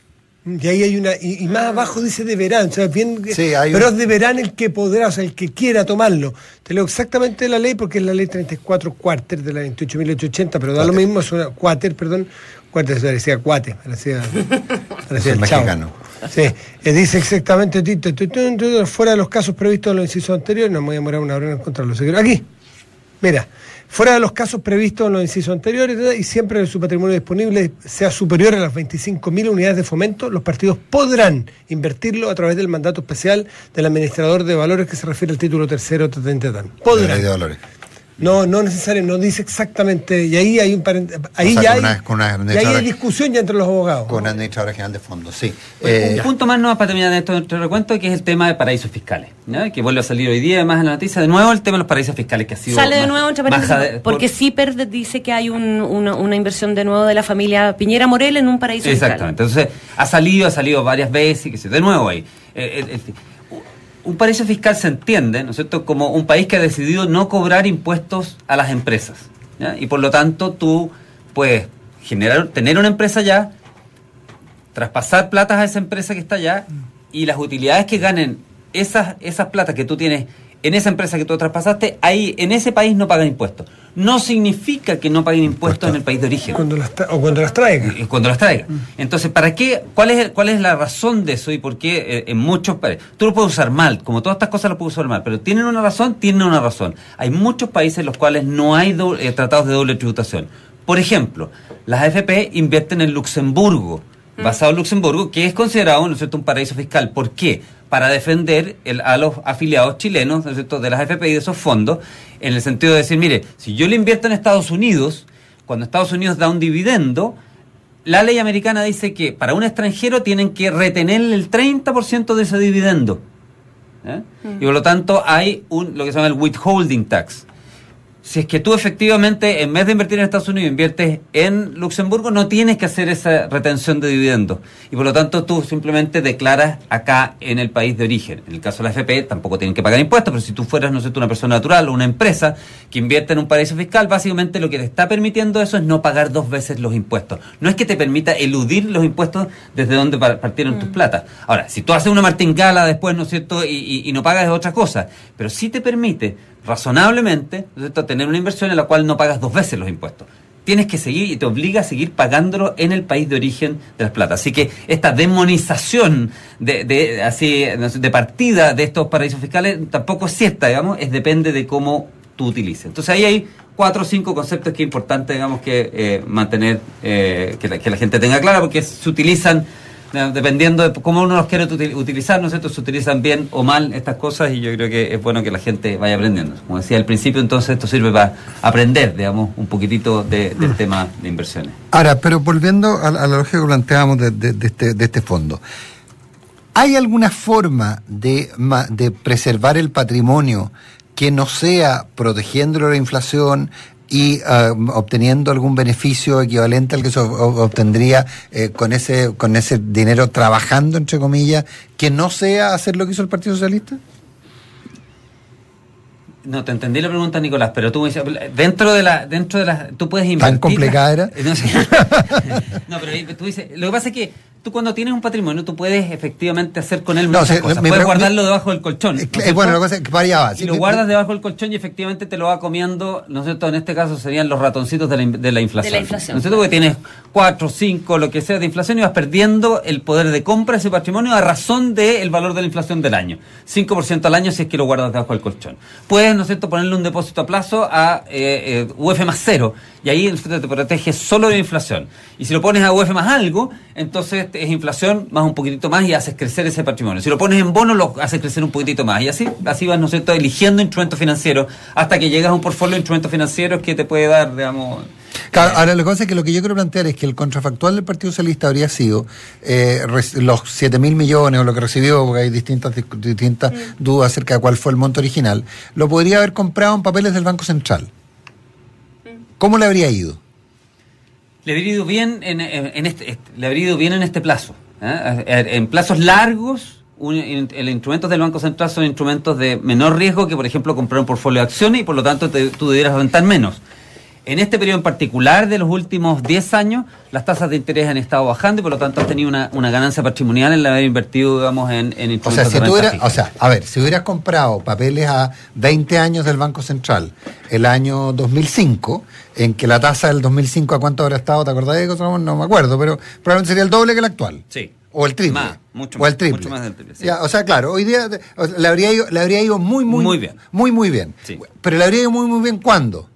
Y ahí hay una, y, y más abajo dice deberán, o sea, bien, sí, pero un... es deberán el que podrá, o sea, el que quiera tomarlo. Te leo exactamente la ley porque es la ley treinta y cuatro cuarter de la veintiocho mil ochocientos ochenta, pero da cuater. Lo mismo, es una cuater, perdón, cuater se decía cuate, parecía, parecía el mexicano. Sí, eh, dice exactamente, tito, tito, tito, fuera de los casos previstos en los incisos anteriores, no me voy a demorar una hora en encontrarlo. Aquí, mira. Fuera de los casos previstos en los incisos anteriores, ¿verdad? Y siempre que su patrimonio disponible sea superior a las veinticinco mil unidades de fomento, los partidos podrán invertirlo a través del mandato especial del administrador de valores que se refiere al título tercero. Podrán. De ley de valores. No, no necesario, no dice exactamente, y ahí hay un parent... ahí o sea, ya, hay, una, una y ahí hay discusión ya entre los abogados. Con el administrador general de fondos, sí. Eh, un punto más no para terminar esto de nuestro recuento, que es el tema de paraísos fiscales, ¿no? Que vuelve a salir hoy día además en la noticia, de nuevo el tema de los paraísos fiscales que ha sido... Sale de más, nuevo entre paréntesis, de, porque por... CIPER dice que hay un, una, una inversión de nuevo de la familia Piñera Morel en un paraíso Exactamente. fiscal. Exactamente, entonces ha salido, ha salido varias veces, y que se de nuevo ahí. Eh, el, el, Un paraíso fiscal se entiende, ¿no es cierto?, como un país que ha decidido no cobrar impuestos a las empresas, ¿ya? Y por lo tanto tú puedes generar, tener una empresa allá, traspasar platas a esa empresa que está allá, y las utilidades que ganen esas, esas platas que tú tienes en esa empresa que tú traspasaste, ahí en ese país no pagan impuestos. No significa que no paguen impuestos en el país de origen. Cuando las tra- o cuando las traiga. Cuando las traiga. Mm. Entonces, ¿para qué? ¿Cuál es, cuál es la razón de eso y por qué eh, en muchos países? Tú lo puedes usar mal, como todas estas cosas lo puedes usar mal, pero ¿tienen una razón? Tienen una razón. Hay muchos países en los cuales no hay do- eh, tratados de doble tributación. Por ejemplo, las A F P invierten en Luxemburgo, mm. basado en Luxemburgo, que es considerado, ¿no es cierto?, un paraíso fiscal. ¿Por qué? Para defender el, a los afiliados chilenos, ¿no es cierto?, de las A F P y de esos fondos, en el sentido de decir, mire, si yo le invierto en Estados Unidos, cuando Estados Unidos da un dividendo, la ley americana dice que para un extranjero tienen que retener el treinta por ciento de ese dividendo. ¿Eh? Mm. Y por lo tanto hay un lo que se llama el withholding tax. Si es que tú efectivamente, en vez de invertir en Estados Unidos, inviertes en Luxemburgo, no tienes que hacer esa retención de dividendos. Y por lo tanto, tú simplemente declaras acá en el país de origen. En el caso de la A F P, tampoco tienen que pagar impuestos, pero si tú fueras, no sé, una persona natural o una empresa que invierte en un paraíso fiscal, básicamente lo que te está permitiendo eso es no pagar dos veces los impuestos. No es que te permita eludir los impuestos desde donde partieron mm. tus platas. Ahora, si tú haces una martingala después, ¿no es cierto?, y, y, y no pagas, es otra cosa. Pero sí te permite razonablemente, ¿no es cierto?, tener una inversión en la cual no pagas dos veces los impuestos. Tienes que seguir y te obliga a seguir pagándolo en el país de origen de las platas. Así que esta demonización de, de así de partida de estos paraísos fiscales tampoco es cierta, digamos, es depende de cómo tú utilices. Entonces ahí hay cuatro o cinco conceptos que es importante, digamos, que eh, mantener, eh, que, la, que la gente tenga claro, porque se utilizan dependiendo de cómo uno los quiere utilizar, ¿no es cierto? Se utilizan bien o mal estas cosas y yo creo que es bueno que la gente vaya aprendiendo. Como decía al principio, entonces esto sirve para aprender, digamos, un poquitito de, del tema de inversiones. Ahora, pero volviendo a, a la lógica que planteábamos de, de, de, este, de este fondo, ¿hay alguna forma de, de preservar el patrimonio que no sea protegiéndolo de la inflación y uh, obteniendo algún beneficio equivalente al que se obtendría eh, con ese con ese dinero trabajando, entre comillas, que no sea hacer lo que hizo el Partido Socialista? No, te entendí la pregunta, Nicolás, pero tú me dices, dentro de la, dentro de la, tú puedes invertir. ¿Tan complicada era? No, sé, no, pero tú dices, lo que pasa es que tú cuando tienes un patrimonio, tú puedes efectivamente hacer con él muchas no, o sea, cosas. Puedes guardarlo me, debajo del colchón. Eh, ¿no bueno, la cosa es que para allá va. Y sí, lo guardas debajo del colchón y efectivamente te lo va comiendo, ¿no es cierto? En este caso serían los ratoncitos de la, de la inflación. De la inflación. ¿No es cierto? Porque tienes cuatro, cinco, lo que sea de inflación y vas perdiendo el poder de compra de ese patrimonio a razón del valor de la inflación del año. cinco por ciento al año si es que lo guardas debajo del colchón. Puedes, ¿no es cierto?, ponerle un depósito a plazo a eh, eh, U F más cero y ahí te protege solo de la inflación. Y si lo pones a U F más algo, entonces es inflación más un poquitito más y haces crecer ese patrimonio. Si lo pones en bono, lo haces crecer un poquitito más. Y así, así vas, ¿no es cierto?, eligiendo instrumentos financieros hasta que llegas a un portfolio de instrumentos financieros que te puede dar, digamos... Claro, ahora lo que pasa es que lo que yo quiero plantear es que el contrafactual del Partido Socialista habría sido eh, los siete mil millones o lo que recibió, porque hay distintas distintas mm. dudas acerca de cuál fue el monto original, lo podría haber comprado en papeles del Banco Central. ¿Cómo le habría ido? Le habría ido bien en, en, en este, este, le habría ido bien en este plazo. ¿eh? En plazos largos, un, en, el instrumentos del Banco Central son instrumentos de menor riesgo que, por ejemplo, comprar un portfolio de acciones y por lo tanto te, tú debieras rentar menos. En este periodo en particular de los últimos diez años, las tasas de interés han estado bajando y por lo tanto has tenido una, una ganancia patrimonial en el haber invertido, digamos, en, en instrumentos o sea, si de tú renta eras, fija. o sea, a ver, si hubieras comprado papeles a veinte años del Banco Central el año dos mil cinco, en que la tasa del dos mil cinco a cuánto habrá estado, ¿te acordás de eso? No me acuerdo, pero probablemente sería el doble que el actual. Sí. O el triple. Más, mucho o más, el triple. mucho más del triple, sí. Ya, o sea, claro, hoy día o sea, le, habría ido, le habría ido muy, muy, Muy bien. Muy, muy bien. Sí. Pero le habría ido muy, muy bien, ¿cuándo?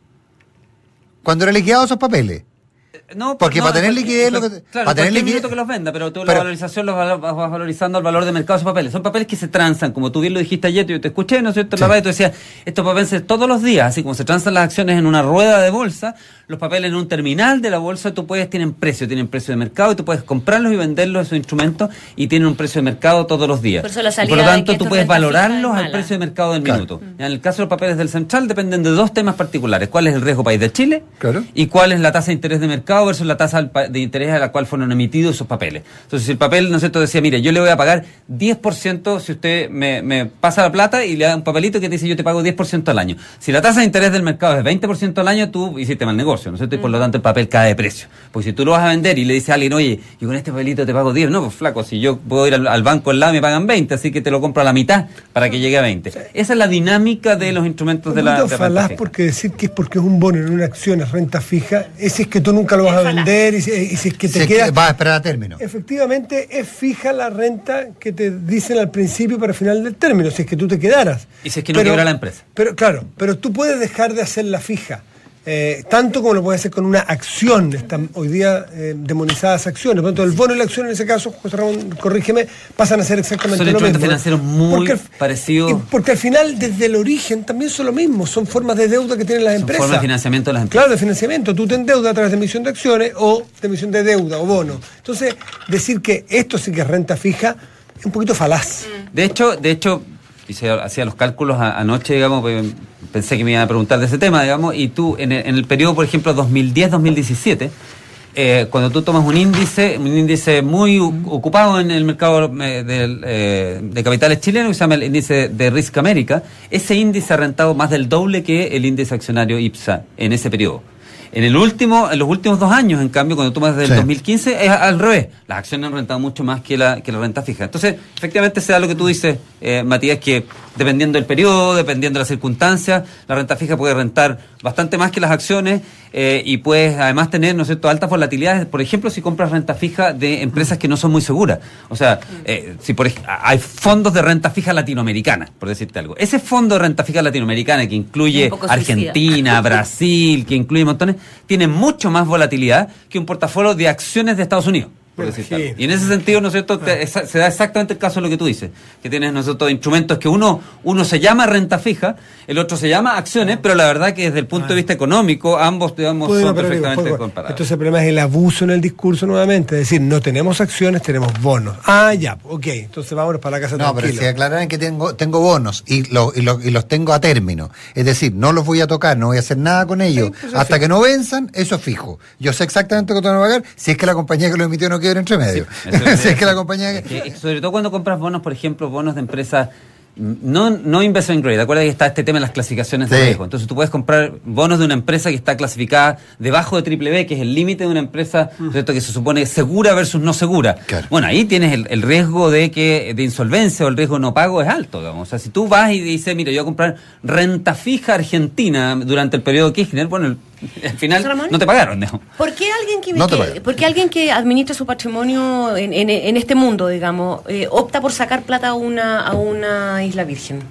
Cuando era liquidado esos papeles. No, Porque no, para tener porque- liquidez, lo que, claro, para tener cualquier liquidez, minuto que los venda, pero tú Pero- la valorización los val- vas valorizando al valor de mercado de esos papeles. Son papeles que se transan, como tú bien lo dijiste ayer, yo te escuché, ¿no es cierto? En la Sí. radio tú decías, estos papeles todos los días, así como se transan las acciones en una rueda de bolsa, los papeles en un terminal de la bolsa, tú puedes, tienen precio, tienen precio de mercado y tú puedes comprarlos y venderlos, esos instrumentos, y tienen un precio de mercado todos los días. Por eso la Y salida por lo de tanto, que tú esto puedes renta fija valorarlos es al mala. precio de mercado del Claro. minuto. En el caso de los papeles del Central dependen de dos temas particulares. ¿Cuál es el riesgo país de Chile? Claro. Y cuál es la tasa de interés de mercado versus la tasa al pa- de interés a la cual fueron emitidos esos papeles. Entonces, si el papel, ¿no es cierto?, decía, mire, yo le voy a pagar diez por ciento si usted me, me pasa la plata y le da un papelito que te dice yo te pago diez por ciento al año. Si la tasa de interés del mercado es veinte por ciento al año, tú hiciste mal negocio, ¿no es cierto? Y por lo tanto el papel cae de precio. Porque si tú lo vas a vender y le dices a alguien, oye, yo con este papelito te pago diez, no, pues flaco, si yo puedo ir al, al banco al lado y me pagan veinte, así que te lo compro a la mitad para que llegue a veinte. Esa es la dinámica de los instrumentos de Un la poquito de renta falaz fija. porque decir que es porque es un bono en una acción, es renta fija, ese es que tú nunca lo vas a vender y si, y si es que te si es queda... que va a esperar a término. Efectivamente, es fija la renta que te dicen al principio para el final del término, si es que tú te quedaras. Y si es que no quiebra la empresa. Pero claro, pero tú puedes dejar de hacerla fija, eh, tanto como lo puedes hacer con una acción. Están hoy día eh, demonizadas acciones. Por lo tanto, el bono y la acción en ese caso, José Ramón, corrígeme, pasan a ser exactamente Son lo mismo. instrumentos financieros muy Porque al- parecidos. y Porque al final, desde el origen, también son lo mismo. Son formas de deuda que tienen las Son empresas. formas de financiamiento de las empresas. Claro, de financiamiento. Tú te endeudas a través de emisión de acciones o de emisión de deuda o bono. Entonces, decir que esto sí que es renta fija es un poquito falaz. De hecho, de hecho, hice, hacía los cálculos a- anoche, digamos, pues, pensé que me iban a preguntar de ese tema, digamos, y tú, en el, en el periodo, por ejemplo, dos mil diez dos mil diecisiete, eh, cuando tú tomas un índice, un índice muy u- ocupado en el mercado eh, del, eh, de capitales chilenos, que se llama el índice de Risk America, ese índice ha rentado más del doble que el índice accionario IPSA en ese periodo. En el último, en los últimos dos años, en cambio, cuando tomas desde Sí. el dos mil quince, es al revés. Las acciones han rentado mucho más que la, que la renta fija. Entonces, efectivamente, se da lo que tú dices, eh, Matías, que dependiendo del periodo, dependiendo de las circunstancias, la renta fija puede rentar bastante más que las acciones eh, y puedes además tener, ¿no es cierto?, altas volatilidades. Por ejemplo, si compras renta fija de empresas que no son muy seguras. O sea, eh, si por ej- hay fondos de renta fija latinoamericana, por decirte algo. Ese fondo de renta fija latinoamericana que incluye Un poco suicida. Argentina, Brasil, que incluye montones, tiene mucho más volatilidad que un portafolio de acciones de Estados Unidos, por Me decirte imagino. algo. Y en ese sentido, ¿no es cierto?, te- esa- se da exactamente el caso de lo que tú dices, que tienes, ¿no es cierto?, instrumentos que uno uno se llama renta fija, el otro se llama acciones, pero la verdad que desde el punto de vista económico, ambos, digamos, Pueden son operar igual, perfectamente pueden- comparables. Entonces el problema es el abuso en el discurso nuevamente, es decir, no tenemos acciones, tenemos bonos. Ah, ya, ok, entonces vámonos para la casa No, pero tranquilo. si aclararan que tengo tengo bonos y, lo- y, lo- y los tengo a término, es decir, no los voy a tocar, no voy a hacer nada con ellos, Sí, pues, hasta sí. que no venzan, eso es fijo. Yo sé exactamente cuánto van a pagar, si es que la compañía que lo emitió no quiebra entre medio. Sí, eso es- si es que la compañía Es que... que, sobre todo cuando compras bonos, por ejemplo, bonos de empresas no, no investment grade. Acuérdate que está este tema en las clasificaciones de Sí. riesgo. Entonces tú puedes comprar bonos de una empresa que está clasificada debajo de triple B, que es el límite de una empresa, ¿cierto?, que se supone segura versus no segura. Claro. Bueno, ahí tienes el, el riesgo de que de insolvencia o el riesgo de no pago es alto, digamos. O sea, si tú vas y dices, mira, yo voy a comprar renta fija argentina durante el periodo Kirchner, bueno, el- al final Ramón? no te pagaron, digamos. ¿Por qué alguien que, No te que- pagan. por qué alguien que administra su patrimonio en, en- en este mundo, digamos, eh, opta por sacar plata a una, a una isla virgen?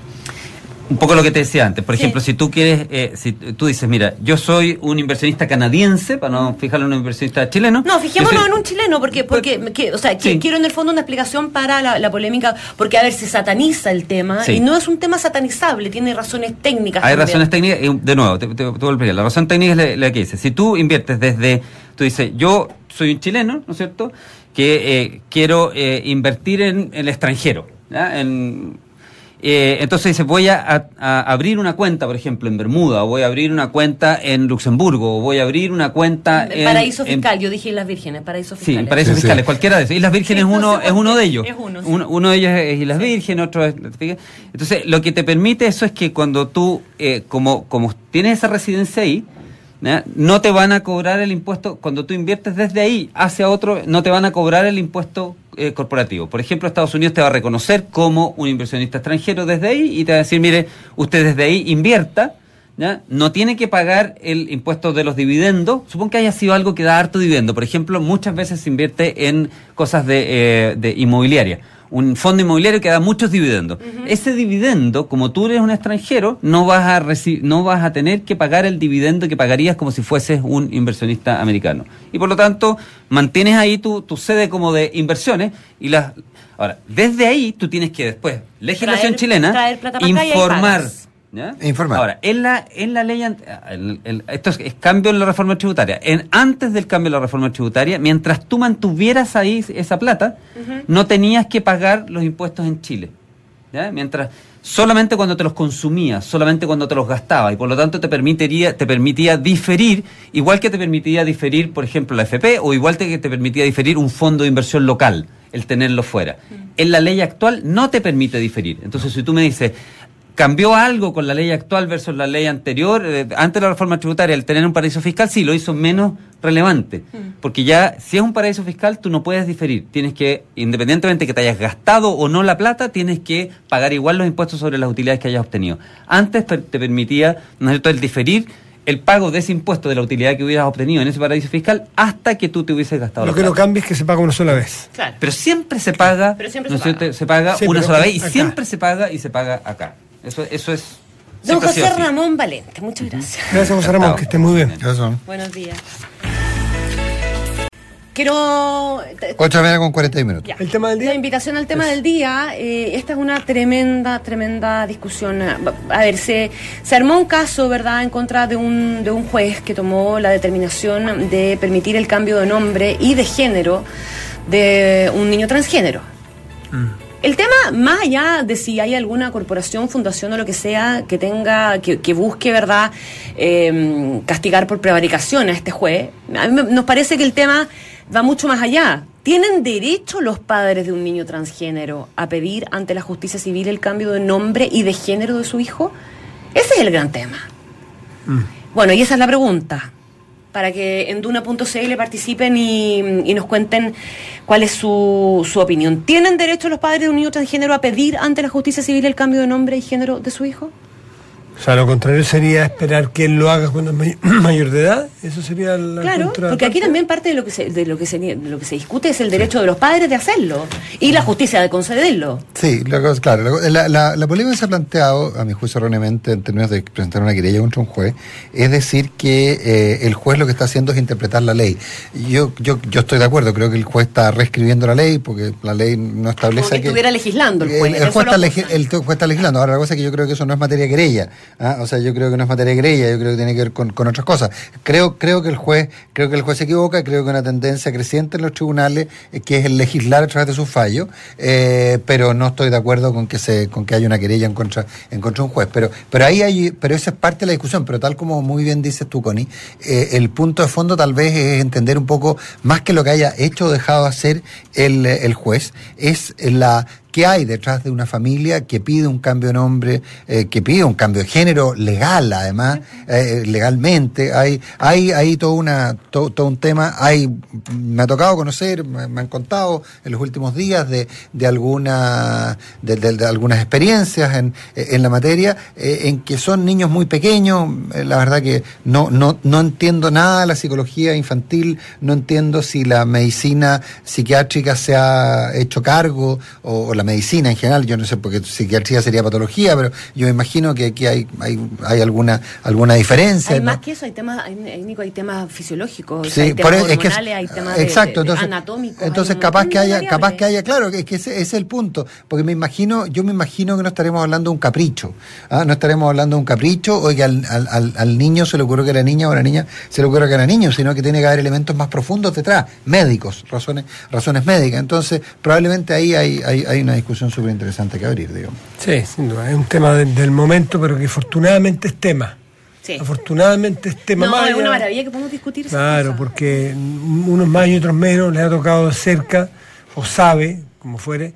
Un poco lo que te decía antes. Por Sí. ejemplo, si tú quieres, eh, si tú dices, mira, yo soy un inversionista canadiense, para no fijarlo en un inversionista chileno. No, fijémonos yo soy- en un chileno, porque, porque que- o sea, que- Sí. quiero en el fondo una explicación para la, la polémica, porque a ver, se sataniza el tema, Sí. y no es un tema satanizable, tiene razones técnicas. Hay también. razones técnicas, y de nuevo, te, te, te volvería. La razón técnica es la, la que dice. Si tú inviertes desde, tú dices, yo soy un chileno, ¿no es cierto?, que eh, quiero eh, invertir en, en el extranjero, ¿ya? En, eh, entonces dice, voy a, a- a abrir una cuenta, por ejemplo, en Bermuda, o voy a abrir una cuenta en Luxemburgo, o voy a abrir una cuenta en... Paraíso en- fiscal, yo dije Islas Vírgenes, paraíso Sí, fiscal. paraísos Sí, sí. fiscales, cualquiera de esos. Islas Vírgenes Sí, es no uno, sé es por uno qué. de ellos. Es uno, sí. uno, uno de ellos es Islas Vírgenes, otro es... Entonces, lo que te permite eso es que cuando tú, eh, como, como tienes esa residencia ahí, ¿ya? No te van a cobrar el impuesto, cuando tú inviertes desde ahí hacia otro, no te van a cobrar el impuesto eh, corporativo. Por ejemplo, Estados Unidos te va a reconocer como un inversionista extranjero desde ahí y te va a decir, mire, usted desde ahí invierta, ¿ya? No tiene que pagar el impuesto de los dividendos. Supongo que haya sido algo que da harto dividendo. Por ejemplo, muchas veces se invierte en cosas de, eh, de inmobiliaria. Un fondo inmobiliario que da muchos dividendos. Uh-huh. Ese dividendo, como tú eres un extranjero, no vas a reci- no vas a tener que pagar el dividendo que pagarías como si fueses un inversionista americano. Y por lo tanto, mantienes ahí tu, tu sede como de inversiones y las... Ahora, desde ahí tú tienes que después, legislación traer, chilena, traer plata para acá y informar... pagas. ¿Ya? Informar. Ahora, en la, en la ley, el, el, esto es, es cambio en la reforma tributaria. En, antes del cambio en la reforma tributaria, mientras tú mantuvieras ahí esa plata, uh-huh. no tenías que pagar los impuestos en Chile. ¿Ya? Mientras, solamente cuando te los consumías, solamente cuando te los gastabas, y por lo tanto te permitiría, te permitía diferir, igual que te permitía diferir, por ejemplo, la F P, o igual que te permitía diferir un fondo de inversión local, el tenerlo fuera. Uh-huh. En la ley actual no te permite diferir. Entonces, si tú me dices, ¿cambió algo con la ley actual versus la ley anterior? Eh, antes de la reforma tributaria, el tener un paraíso fiscal, sí, lo hizo menos relevante. Mm. Porque ya, si es un paraíso fiscal, tú no puedes diferir. Tienes que, independientemente que te hayas gastado o no la plata, tienes que pagar igual los impuestos sobre las utilidades que hayas obtenido. Antes per- te permitía, ¿no es cierto?, el diferir el pago de ese impuesto de la utilidad que hubieras obtenido en ese paraíso fiscal hasta que tú te hubieses gastado Lo la que plata. no cambia es que se paga una sola vez. Claro. Pero siempre se paga, Pero siempre ¿no se es cierto? paga. Se paga Sí, una pero sola vez y acá. siempre se paga y se paga acá. Eso, eso es... Don siempre ha sido José así. Ramón Valente, muchas gracias. Gracias, José Ramón, que esté muy bien. Eso. Buenos días. Quiero... ocho de la mañana con cuarenta minutos. Ya. ¿El tema del día? La invitación al tema del día, eh, esta es una tremenda, tremenda discusión. A ver, se, se armó un caso, ¿verdad?, en contra de un, de un juez que tomó la determinación de permitir el cambio de nombre y de género de un niño transgénero. Mm. El tema, más allá de si hay alguna corporación, fundación o lo que sea que tenga, que, que busque, ¿verdad?, eh, castigar por prevaricación a este juez, a mí me, nos parece que el tema va mucho más allá. ¿Tienen derecho los padres de un niño transgénero a pedir ante la justicia civil el cambio de nombre y de género de su hijo? Ese es el gran tema. Mm. Bueno, y esa es la pregunta, para que en Duna punto c l participen y, y nos cuenten cuál es su, su opinión. ¿Tienen derecho los padres de un niño transgénero a pedir ante la justicia civil el cambio de nombre y género de su hijo? O sea, lo contrario sería esperar que él lo haga cuando es may- mayor de edad. Eso sería la Claro, contraparte. porque aquí también parte de lo que se, de lo que se, de lo que se discute es el derecho de los padres de hacerlo y la justicia de concederlo. Sí, la cosa- claro, la, la, la polémica se ha planteado, a mi juicio erróneamente, en términos de presentar una querella contra un juez, es decir que eh, el juez lo que está haciendo es interpretar la ley. Yo yo yo estoy de acuerdo, creo que el juez está reescribiendo la ley porque la ley no establece Como que estuviera legislando el juez. El, el, eso juez lo está acusan. legi- el juez está legislando. Ahora, la cosa es que yo creo que eso no es materia de querella. ¿ah? O sea, yo creo que no es materia de querella, yo creo que tiene que ver con, con otras cosas. Creo creo que el juez creo que el juez se equivoca, creo que hay una tendencia creciente en los tribunales eh, que es el legislar a través de sus fallos, eh, pero no estoy de acuerdo con que se con que haya una querella en contra en contra de un juez. Pero pero ahí hay pero esa es parte de la discusión. Pero tal como muy bien dices tú, Connie, eh, el punto de fondo tal vez es entender un poco más que lo que haya hecho o dejado hacer el, el juez, es la ¿qué hay detrás de una familia que pide un cambio de nombre, eh, que pide un cambio de género legal, además, eh, legalmente? Hay hay hay todo una todo, todo un tema. Hay me ha tocado conocer, me, me han contado en los últimos días de de alguna de, de, de algunas experiencias en, en la materia, eh, en que son niños muy pequeños. Eh, la verdad que no no no entiendo nada de la psicología infantil, no entiendo si la medicina psiquiátrica se ha hecho cargo o, o la medicina en general, yo no sé, porque psiquiatría sería patología, pero yo me imagino que aquí hay hay, hay alguna alguna diferencia. Hay ¿no? más que eso, hay temas, hay, Nico, hay temas fisiológicos, Sí, hay por temas eso, es que es- hormonales, hay temas exacto, de, de, de entonces, anatómicos. entonces hay un capaz montón que de haya, variables. capaz que haya, claro, es que ese, ese es el punto, porque me imagino, yo me imagino que no estaremos hablando de un capricho, ¿ah? No estaremos hablando de un capricho o que al, al, al, al niño se le ocurrió que era niña o a la niña se le ocurrió que era niño, sino que tiene que haber elementos más profundos detrás, médicos, razones, razones médicas. Entonces, probablemente ahí hay, hay, hay una discusión súper interesante que abrir, digamos. Sí, sin duda. Es un tema de- del momento, pero que afortunadamente es tema. Sí. Afortunadamente es tema. No, más es una allá- maravilla que podemos discutir esas Claro, cosas. porque unos más y otros menos les ha tocado de cerca, o sabe, como fuere,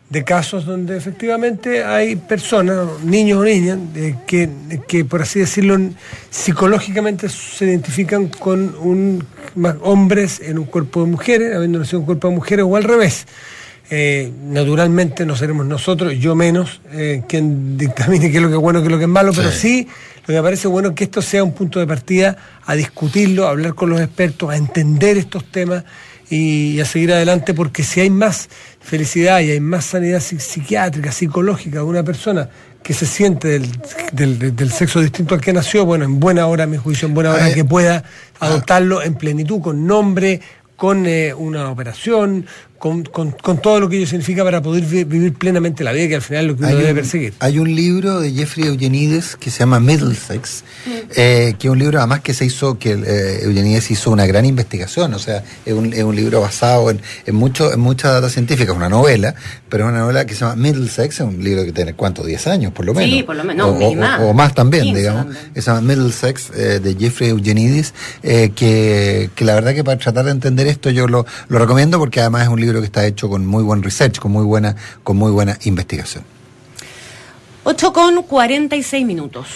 de casos donde efectivamente hay personas, niños o niñas, eh, que, que, por así decirlo, psicológicamente se identifican con un, más hombres en un cuerpo de mujeres, habiendo nacido en un cuerpo de mujeres, o al revés. Eh, naturalmente no seremos nosotros, yo menos, eh, quien dictamine qué es lo que es bueno y qué es lo que es malo, sí. Pero sí, lo que me parece bueno es que esto sea un punto de partida a discutirlo, a hablar con los expertos, a entender estos temas y a seguir adelante, porque si hay más felicidad y hay más sanidad psiquiátrica, psicológica de una persona que se siente del, del, del sexo distinto al que nació, bueno, en buena hora, a mi juicio, en buena hora, que pueda adoptarlo en plenitud, con nombre, con eh, una operación, con, con, con todo lo que ello significa para poder vi- vivir plenamente la vida, que al final es lo que uno hay debe un, perseguir. Hay un libro de Jeffrey Eugenides que se llama Middlesex, mm. eh, que es un libro además que se hizo, que eh, Eugenides hizo una gran investigación, o sea, es un, es un libro basado en, en, mucho, en mucha data científica, es una novela, pero es una novela que se llama Middlesex, es un libro que tiene, ¿cuánto? diez años, por lo menos. Sí, por lo menos, o, no, o, más. O, o más también, quince digamos. También. Se llama Middlesex, eh, de Jeffrey Eugenides, eh, que, que la verdad que para tratar de entender esto yo lo, lo recomiendo, porque además es un libro que está hecho con muy buen research, con muy buena, con muy buena investigación. ocho con cuarenta y seis minutos.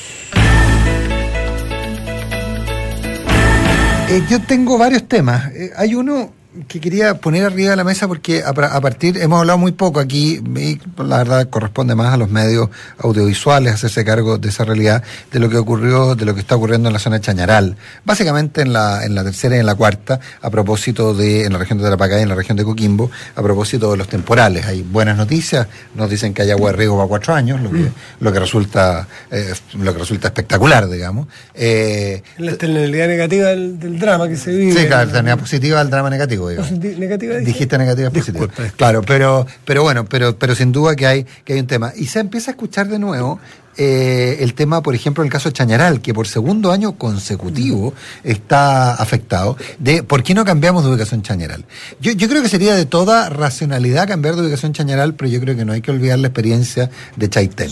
Eh, yo tengo varios temas. Eh, hay uno que quería poner arriba de la mesa porque a, a partir, hemos hablado muy poco aquí, y la verdad corresponde más a los medios audiovisuales hacerse cargo de esa realidad, de lo que ocurrió, de lo que está ocurriendo en la zona de Chañaral, básicamente en la, en la tercera y en la cuarta, a propósito de, en la región de Tarapacá y en la región de Coquimbo, a propósito de los temporales. Hay buenas noticias, nos dicen que hay agua de riego para cuatro años, lo que, mm. lo que resulta, eh, lo que resulta espectacular, digamos. Eh, la externalidad negativa del, del drama que se vive. Sí, claro, la externalidad positiva del drama negativo. Negativa, dijiste negativa positiva. Disculpa, claro, pero pero bueno, pero pero sin duda que hay que hay un tema y se empieza a escuchar de nuevo eh, el tema, por ejemplo, el caso de Chañaral, que por segundo año consecutivo está afectado. De ¿por qué no cambiamos de ubicación Chañaral? Yo yo creo que sería de toda racionalidad cambiar de ubicación Chañaral, pero yo creo que no hay que olvidar la experiencia de Chaitén.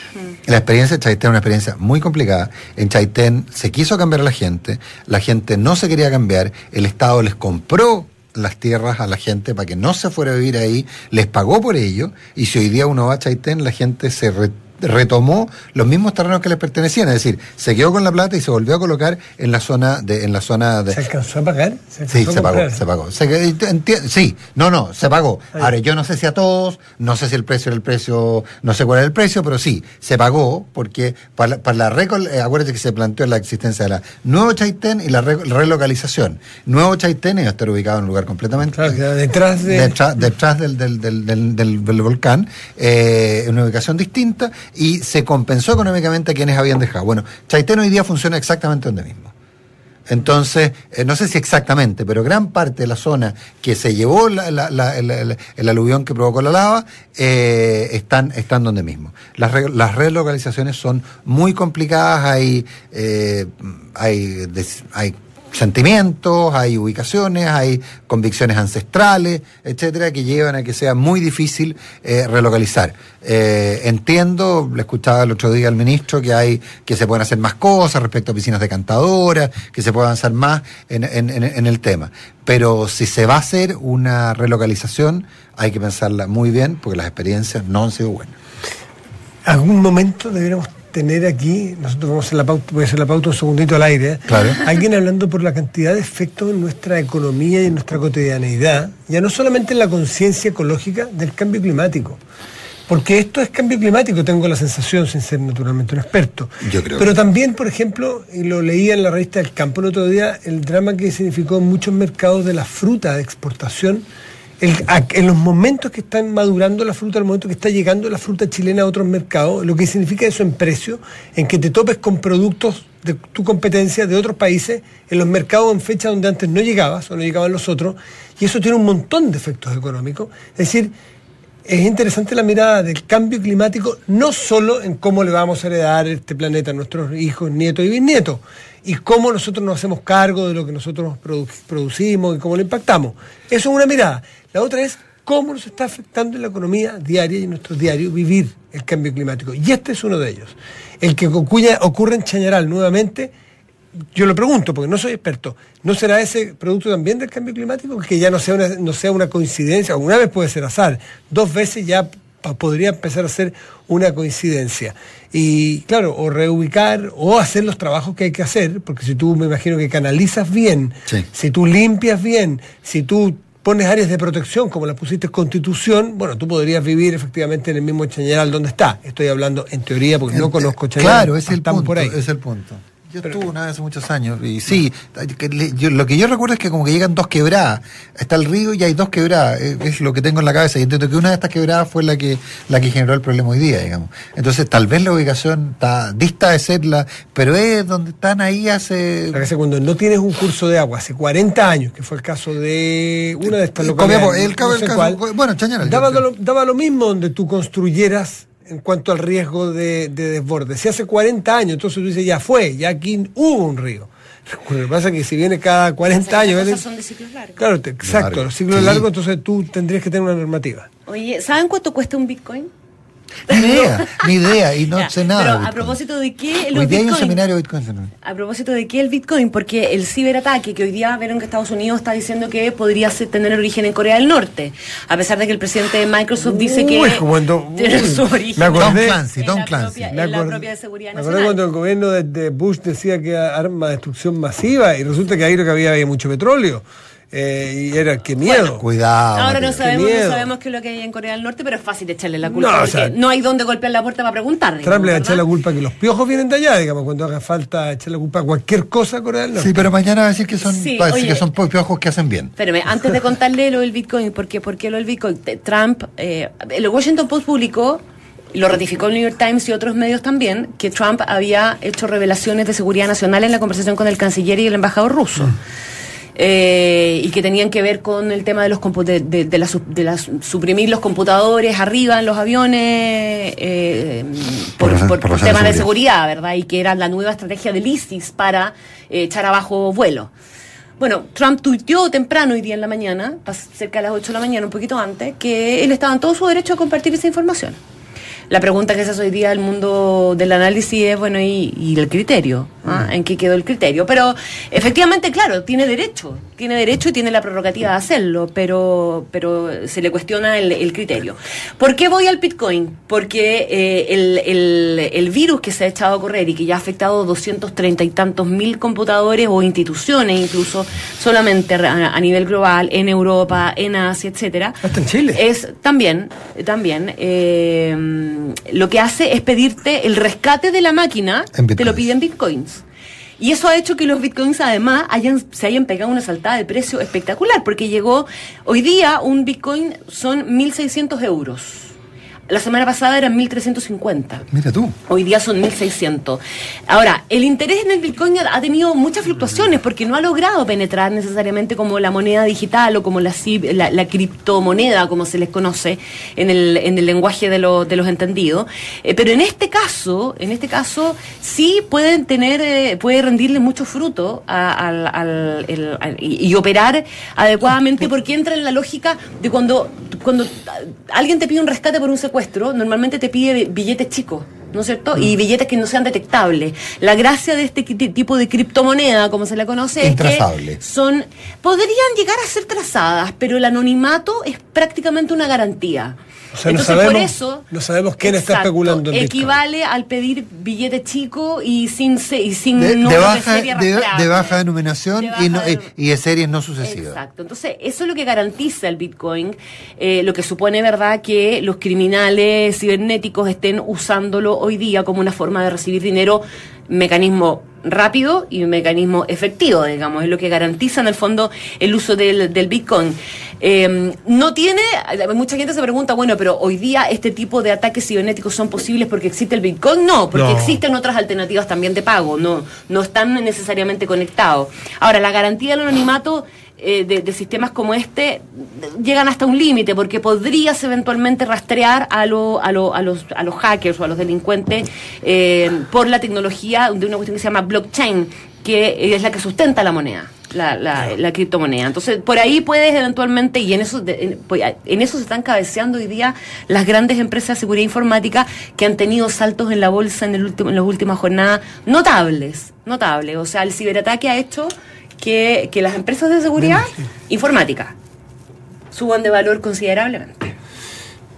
La experiencia de Chaitén es una experiencia muy complicada. En Chaitén se quiso cambiar a la gente, la gente no se quería cambiar, el Estado les compró las tierras a la gente para que no se fuera a vivir ahí, les pagó por ello, y si hoy día uno va a Chaitén, la gente se re- retomó los mismos terrenos que les pertenecían, es decir, se quedó con la plata y se volvió a colocar en la zona de... En la zona de ¿Se alcanzó a pagar? ¿Se sí, se pagó, se pagó, se enti- Sí, no, no, se pagó. Ahí. Ahora, yo no sé si a todos, no sé si el precio era el precio, no sé cuál era el precio, pero sí, se pagó, porque para, para la recol, eh, acuérdate que se planteó la existencia de la Nuevo Chaitén y la re, relocalización. Nuevo Chaitén iba a estar ubicado en un lugar completamente... Claro, detrás de... Detrás, detrás del, del, del, del, del, del volcán, eh, en una ubicación distinta, y se compensó económicamente a quienes habían dejado. Bueno, Chaitén hoy día funciona exactamente donde mismo. Entonces, eh, no sé si exactamente, pero gran parte de la zona que se llevó la, la, la, la, el, el aluvión que provocó la lava, eh, están, están donde mismo. Las, re, las relocalizaciones son muy complicadas, hay, eh, hay, des, hay sentimientos, hay ubicaciones, hay convicciones ancestrales, etcétera, que llevan a que sea muy difícil eh, relocalizar. Eh, entiendo, le escuchaba el otro día al ministro que hay, que se pueden hacer más cosas respecto a piscinas decantadoras, que se puede avanzar más en, en, en, en el tema. Pero si se va a hacer una relocalización, hay que pensarla muy bien, porque las experiencias no han sido buenas. ¿Algún momento deberíamos tener aquí, nosotros vamos a hacer la pauta, voy a hacer la pauta un segundito al aire, ¿eh? Claro. Alguien hablando por la cantidad de efectos en nuestra economía y en nuestra cotidianeidad, ya no solamente en la conciencia ecológica del cambio climático, porque esto es cambio climático, tengo la sensación, sin ser naturalmente un experto. Yo creo. Pero también, por ejemplo, y lo leía en la revista El Campo el otro día, el drama que significó en muchos mercados de la fruta de exportación. El, a, en los momentos que están madurando la fruta, el momento que está llegando la fruta chilena a otros mercados, lo que significa eso en precio, en que te topes con productos de tu competencia de otros países, en los mercados en fecha donde antes no llegabas o no llegaban los otros, y eso tiene un montón de efectos económicos. Es decir, es interesante la mirada del cambio climático, no solo en cómo le vamos a heredar este planeta a nuestros hijos, nietos y bisnietos, y cómo nosotros nos hacemos cargo de lo que nosotros produ- producimos y cómo lo impactamos. Eso es una mirada. La otra es cómo nos está afectando en la economía diaria y en nuestro diario vivir el cambio climático. Y este es uno de ellos. El que ocurre, ocurre en Chañaral nuevamente, yo lo pregunto porque no soy experto, ¿no será ese producto también del cambio climático? Que ya no sea una, no sea una coincidencia, una vez puede ser azar, dos veces ya podría empezar a ser una coincidencia. Y claro, o reubicar o hacer los trabajos que hay que hacer, porque si tú me imagino que canalizas bien, sí. si tú limpias bien, si tú pones áreas de protección como las pusiste en Constitución, bueno, tú podrías vivir efectivamente en el mismo Chañaral donde está. Estoy hablando en teoría porque no conozco Chañaral. Claro, es el punto, por ahí. es el punto. Yo Pero, estuve una vez hace muchos años y sí, yo, lo que yo recuerdo es que como que llegan dos quebradas, está el río y hay dos quebradas, es, es lo que tengo en la cabeza, y entiendo que una de estas quebradas fue la que la que generó el problema hoy día, digamos. Entonces tal vez la ubicación está dista de serla, pero es donde están ahí hace... Cuando no tienes un curso de agua hace cuarenta años, que fue el caso de una de estas localidades, el, no el caso, cuál, bueno, Chañaral. Daba lo, daba lo mismo donde tú construyeras en cuanto al riesgo de, de desborde. Si hace cuarenta años, entonces tú dices, ya fue, ya aquí hubo un río. Lo que pasa es que si viene cada cuarenta años... Las cosas son de ciclos largos. Claro, te, exacto, largo. Los ciclos sí. largos, entonces tú tendrías que tener una normativa. Oye, ¿saben cuánto cuesta un Bitcoin? Ni idea, ni idea, y no ya, sé nada. Pero a propósito de qué el Bitcoin. Hoy día hay un seminario de Bitcoin. A propósito de qué el Bitcoin, porque el ciberataque que hoy día vieron que Estados Unidos está diciendo que podría ser, tener origen en Corea del Norte, a pesar de que el presidente de Microsoft dice que uy, cuando, tiene su origen me acordé, Tom Clancy, Tom en, Clancy. La propia, me acordé, en la propia de seguridad me nacional. acordé cuando el gobierno de, de Bush decía que arma de destrucción masiva y resulta que ahí lo que había había mucho petróleo. Eh, y era, qué miedo. Bueno, cuidado. Ahora no sabemos, no sabemos qué es lo que hay en Corea del Norte, pero es fácil echarle la culpa. No, porque o sea, no hay donde golpear la puerta para preguntar. Digamos, Trump le va a ¿verdad? echar la culpa que los piojos vienen de allá, digamos, cuando haga falta echar la culpa a cualquier cosa a Corea del Norte. Sí, pero mañana va a decir que son, sí, va a decir oye, que son piojos que hacen bien. Espérame, antes de contarle lo del Bitcoin, ¿por qué, por qué lo del Bitcoin? Trump, eh, el Washington Post publicó, lo ratificó el New York Times y otros medios también, que Trump había hecho revelaciones de seguridad nacional en la conversación con el canciller y el embajador ruso. Mm. Eh, y que tenían que ver con el tema de los de, de, de, la, de la suprimir los computadores arriba en los aviones eh, por, por, por, por temas de seguridad, ¿verdad? Y que era la nueva estrategia del ISIS para eh, echar abajo vuelos. Bueno, Trump tuiteó temprano hoy día en la mañana, cerca de las ocho de la mañana, un poquito antes, que él estaba en todo su derecho a compartir esa información. La pregunta que se hace hoy día del mundo del análisis es, bueno, ¿y, y el criterio? ¿Ah? ¿En qué quedó el criterio? Pero efectivamente, claro, tiene derecho, tiene derecho y tiene la prerrogativa de hacerlo, pero pero se le cuestiona el, el criterio. ¿Por qué voy al Bitcoin? Porque eh, el, el, el virus que se ha echado a correr y que ya ha afectado doscientos treinta y tantos mil computadores o instituciones, incluso solamente a, a nivel global, en Europa, en Asia, etcétera. Hasta en Chile. Es también, también, eh, lo que hace es pedirte el rescate de la máquina, te lo piden bitcoins. Y eso ha hecho que los bitcoins además hayan, se hayan pegado una saltada de precio espectacular, porque llegó, hoy día un bitcoin son mil seiscientos euros. La semana pasada eran mil trescientos cincuenta. Mira tú. Hoy día son mil seiscientos. Ahora, el interés en el Bitcoin ha tenido muchas fluctuaciones porque no ha logrado penetrar necesariamente como la moneda digital o como la, la, la criptomoneda, como se les conoce en el, en el lenguaje de, lo, de los entendidos. Eh, pero en este caso, en este caso, sí pueden tener, eh, puede rendirle mucho fruto a, al, al, el, al, y, y operar adecuadamente, porque entra en la lógica de cuando, cuando alguien te pide un rescate por un secuestro, normalmente te pide billetes chicos, ¿no es cierto? Mm. Y billetes que no sean detectables. La gracia de este tipo de criptomoneda, como se la conoce, es que son, podrían llegar a ser trazadas, pero el anonimato es prácticamente una garantía. O sea, Entonces, no sabemos, por eso, no sabemos quién exacto, está especulando en equivale Bitcoin al pedir billete chico y sin y sin de, no de, baja, de, de, de baja denominación de baja y, no, de, y de series no sucesivas. Exacto. Entonces, eso es lo que garantiza el Bitcoin, eh, lo que supone, ¿verdad?, que los criminales cibernéticos estén usándolo hoy día como una forma de recibir dinero, mecanismo rápido y un mecanismo efectivo, digamos, es lo que garantiza en el fondo el uso del, del Bitcoin. Eh, no tiene, mucha gente se pregunta, bueno, pero hoy día este tipo de ataques cibernéticos son posibles porque existe el Bitcoin. No, porque no. Existen otras alternativas también de pago, no, no están necesariamente conectados. Ahora, la garantía del anonimato eh, de, de sistemas como este llegan hasta un límite, porque podrías eventualmente rastrear a, lo, a, lo, a, los, a los hackers o a los delincuentes eh, por la tecnología de una cuestión que se llama blockchain, que es la que sustenta la moneda. La, la, la criptomoneda. Entonces, por ahí puedes eventualmente, y en eso en, en eso se están cabeceando hoy día las grandes empresas de seguridad informática que han tenido saltos en la bolsa en, el último, en las últimas jornadas notables, notables. O sea, el ciberataque ha hecho que, que las empresas de seguridad informática suban de valor considerablemente.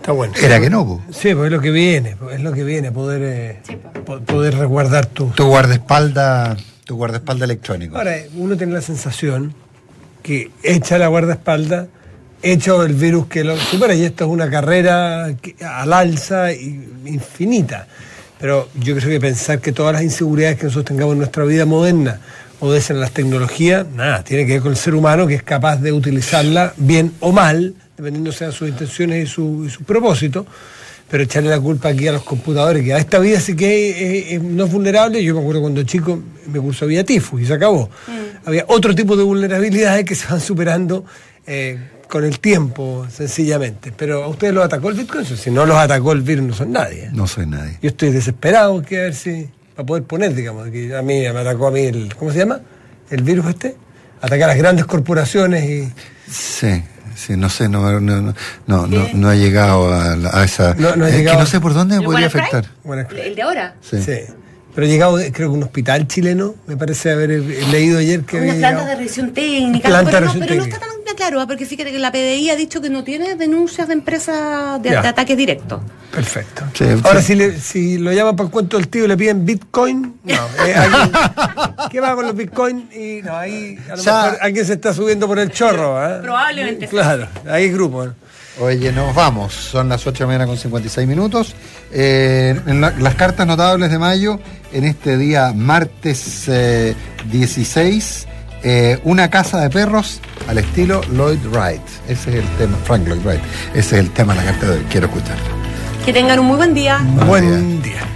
Está bueno. Era que no, po. Sí, pues es lo que viene, pues es lo que viene, poder eh, Sí, po- poder resguardar tu... Tu guardaespaldas, tu guardaespaldas electrónico. Ahora, uno tiene la sensación que echa la guardaespaldas, echa el virus que lo supera, y esto es una carrera que- al alza y infinita. Pero yo creo que pensar que todas las inseguridades que nosotros tengamos en nuestra vida moderna obedecen a las tecnologías, nada, tiene que ver con el ser humano que es capaz de utilizarla bien o mal, dependiendo sean sus intenciones y su, y su propósito. Pero echarle la culpa aquí a los computadores, que a esta vida sí que es, es- no es vulnerable. Yo me acuerdo cuando chico, en mi curso había tifus y se acabó. Había otro tipo de vulnerabilidades que se van superando eh, con el tiempo, sencillamente. Pero a ustedes los atacó el Bitcoin. Si no los atacó el virus, no son nadie. ¿eh? No soy nadie. Yo estoy desesperado que a ver si, para poder poner, digamos, que a mí me atacó a mí el, ¿cómo se llama? El virus este. Atacar a las grandes corporaciones y... Sí, sí, no sé, no, no, no, no, no, no ha llegado a, la- a esa... No, no ha es llegado. que no sé por dónde me ¿El podría WannaCry? afectar. Bueno, ¿El de ahora? Sí. sí. Pero he llegado, creo que un hospital chileno, me parece haber eh, leído ayer que Unas había plantas llegado- de revisión técnica, Planta de pero, no, revisión pero no técnica. está tan claro, ¿ah? Porque fíjate que la P D I ha dicho que no tiene denuncias de empresas de, Ya. de ataques directos. Perfecto. Sí, Ahora, sí. si, le, si lo llaman para el cuento del tío y le piden Bitcoin, no. eh, alguien- ¿Qué va con los Bitcoin? Y no, ahí a lo Ya. mejor alguien se está subiendo por el chorro. ¿eh? Probablemente sí. Claro, ahí hay grupo. ¿eh? Oye, nos vamos. Son las ocho de la mañana con cincuenta y seis minutos. Eh, en la- las cartas notables de mayo, en este día martes eh, dieciséis, eh, una casa de perros al estilo Lloyd Wright. Ese es el tema, Frank Lloyd Wright. Ese es el tema de la carta de hoy. Quiero escucharlo. Que tengan un muy buen día. Buenos Buen día.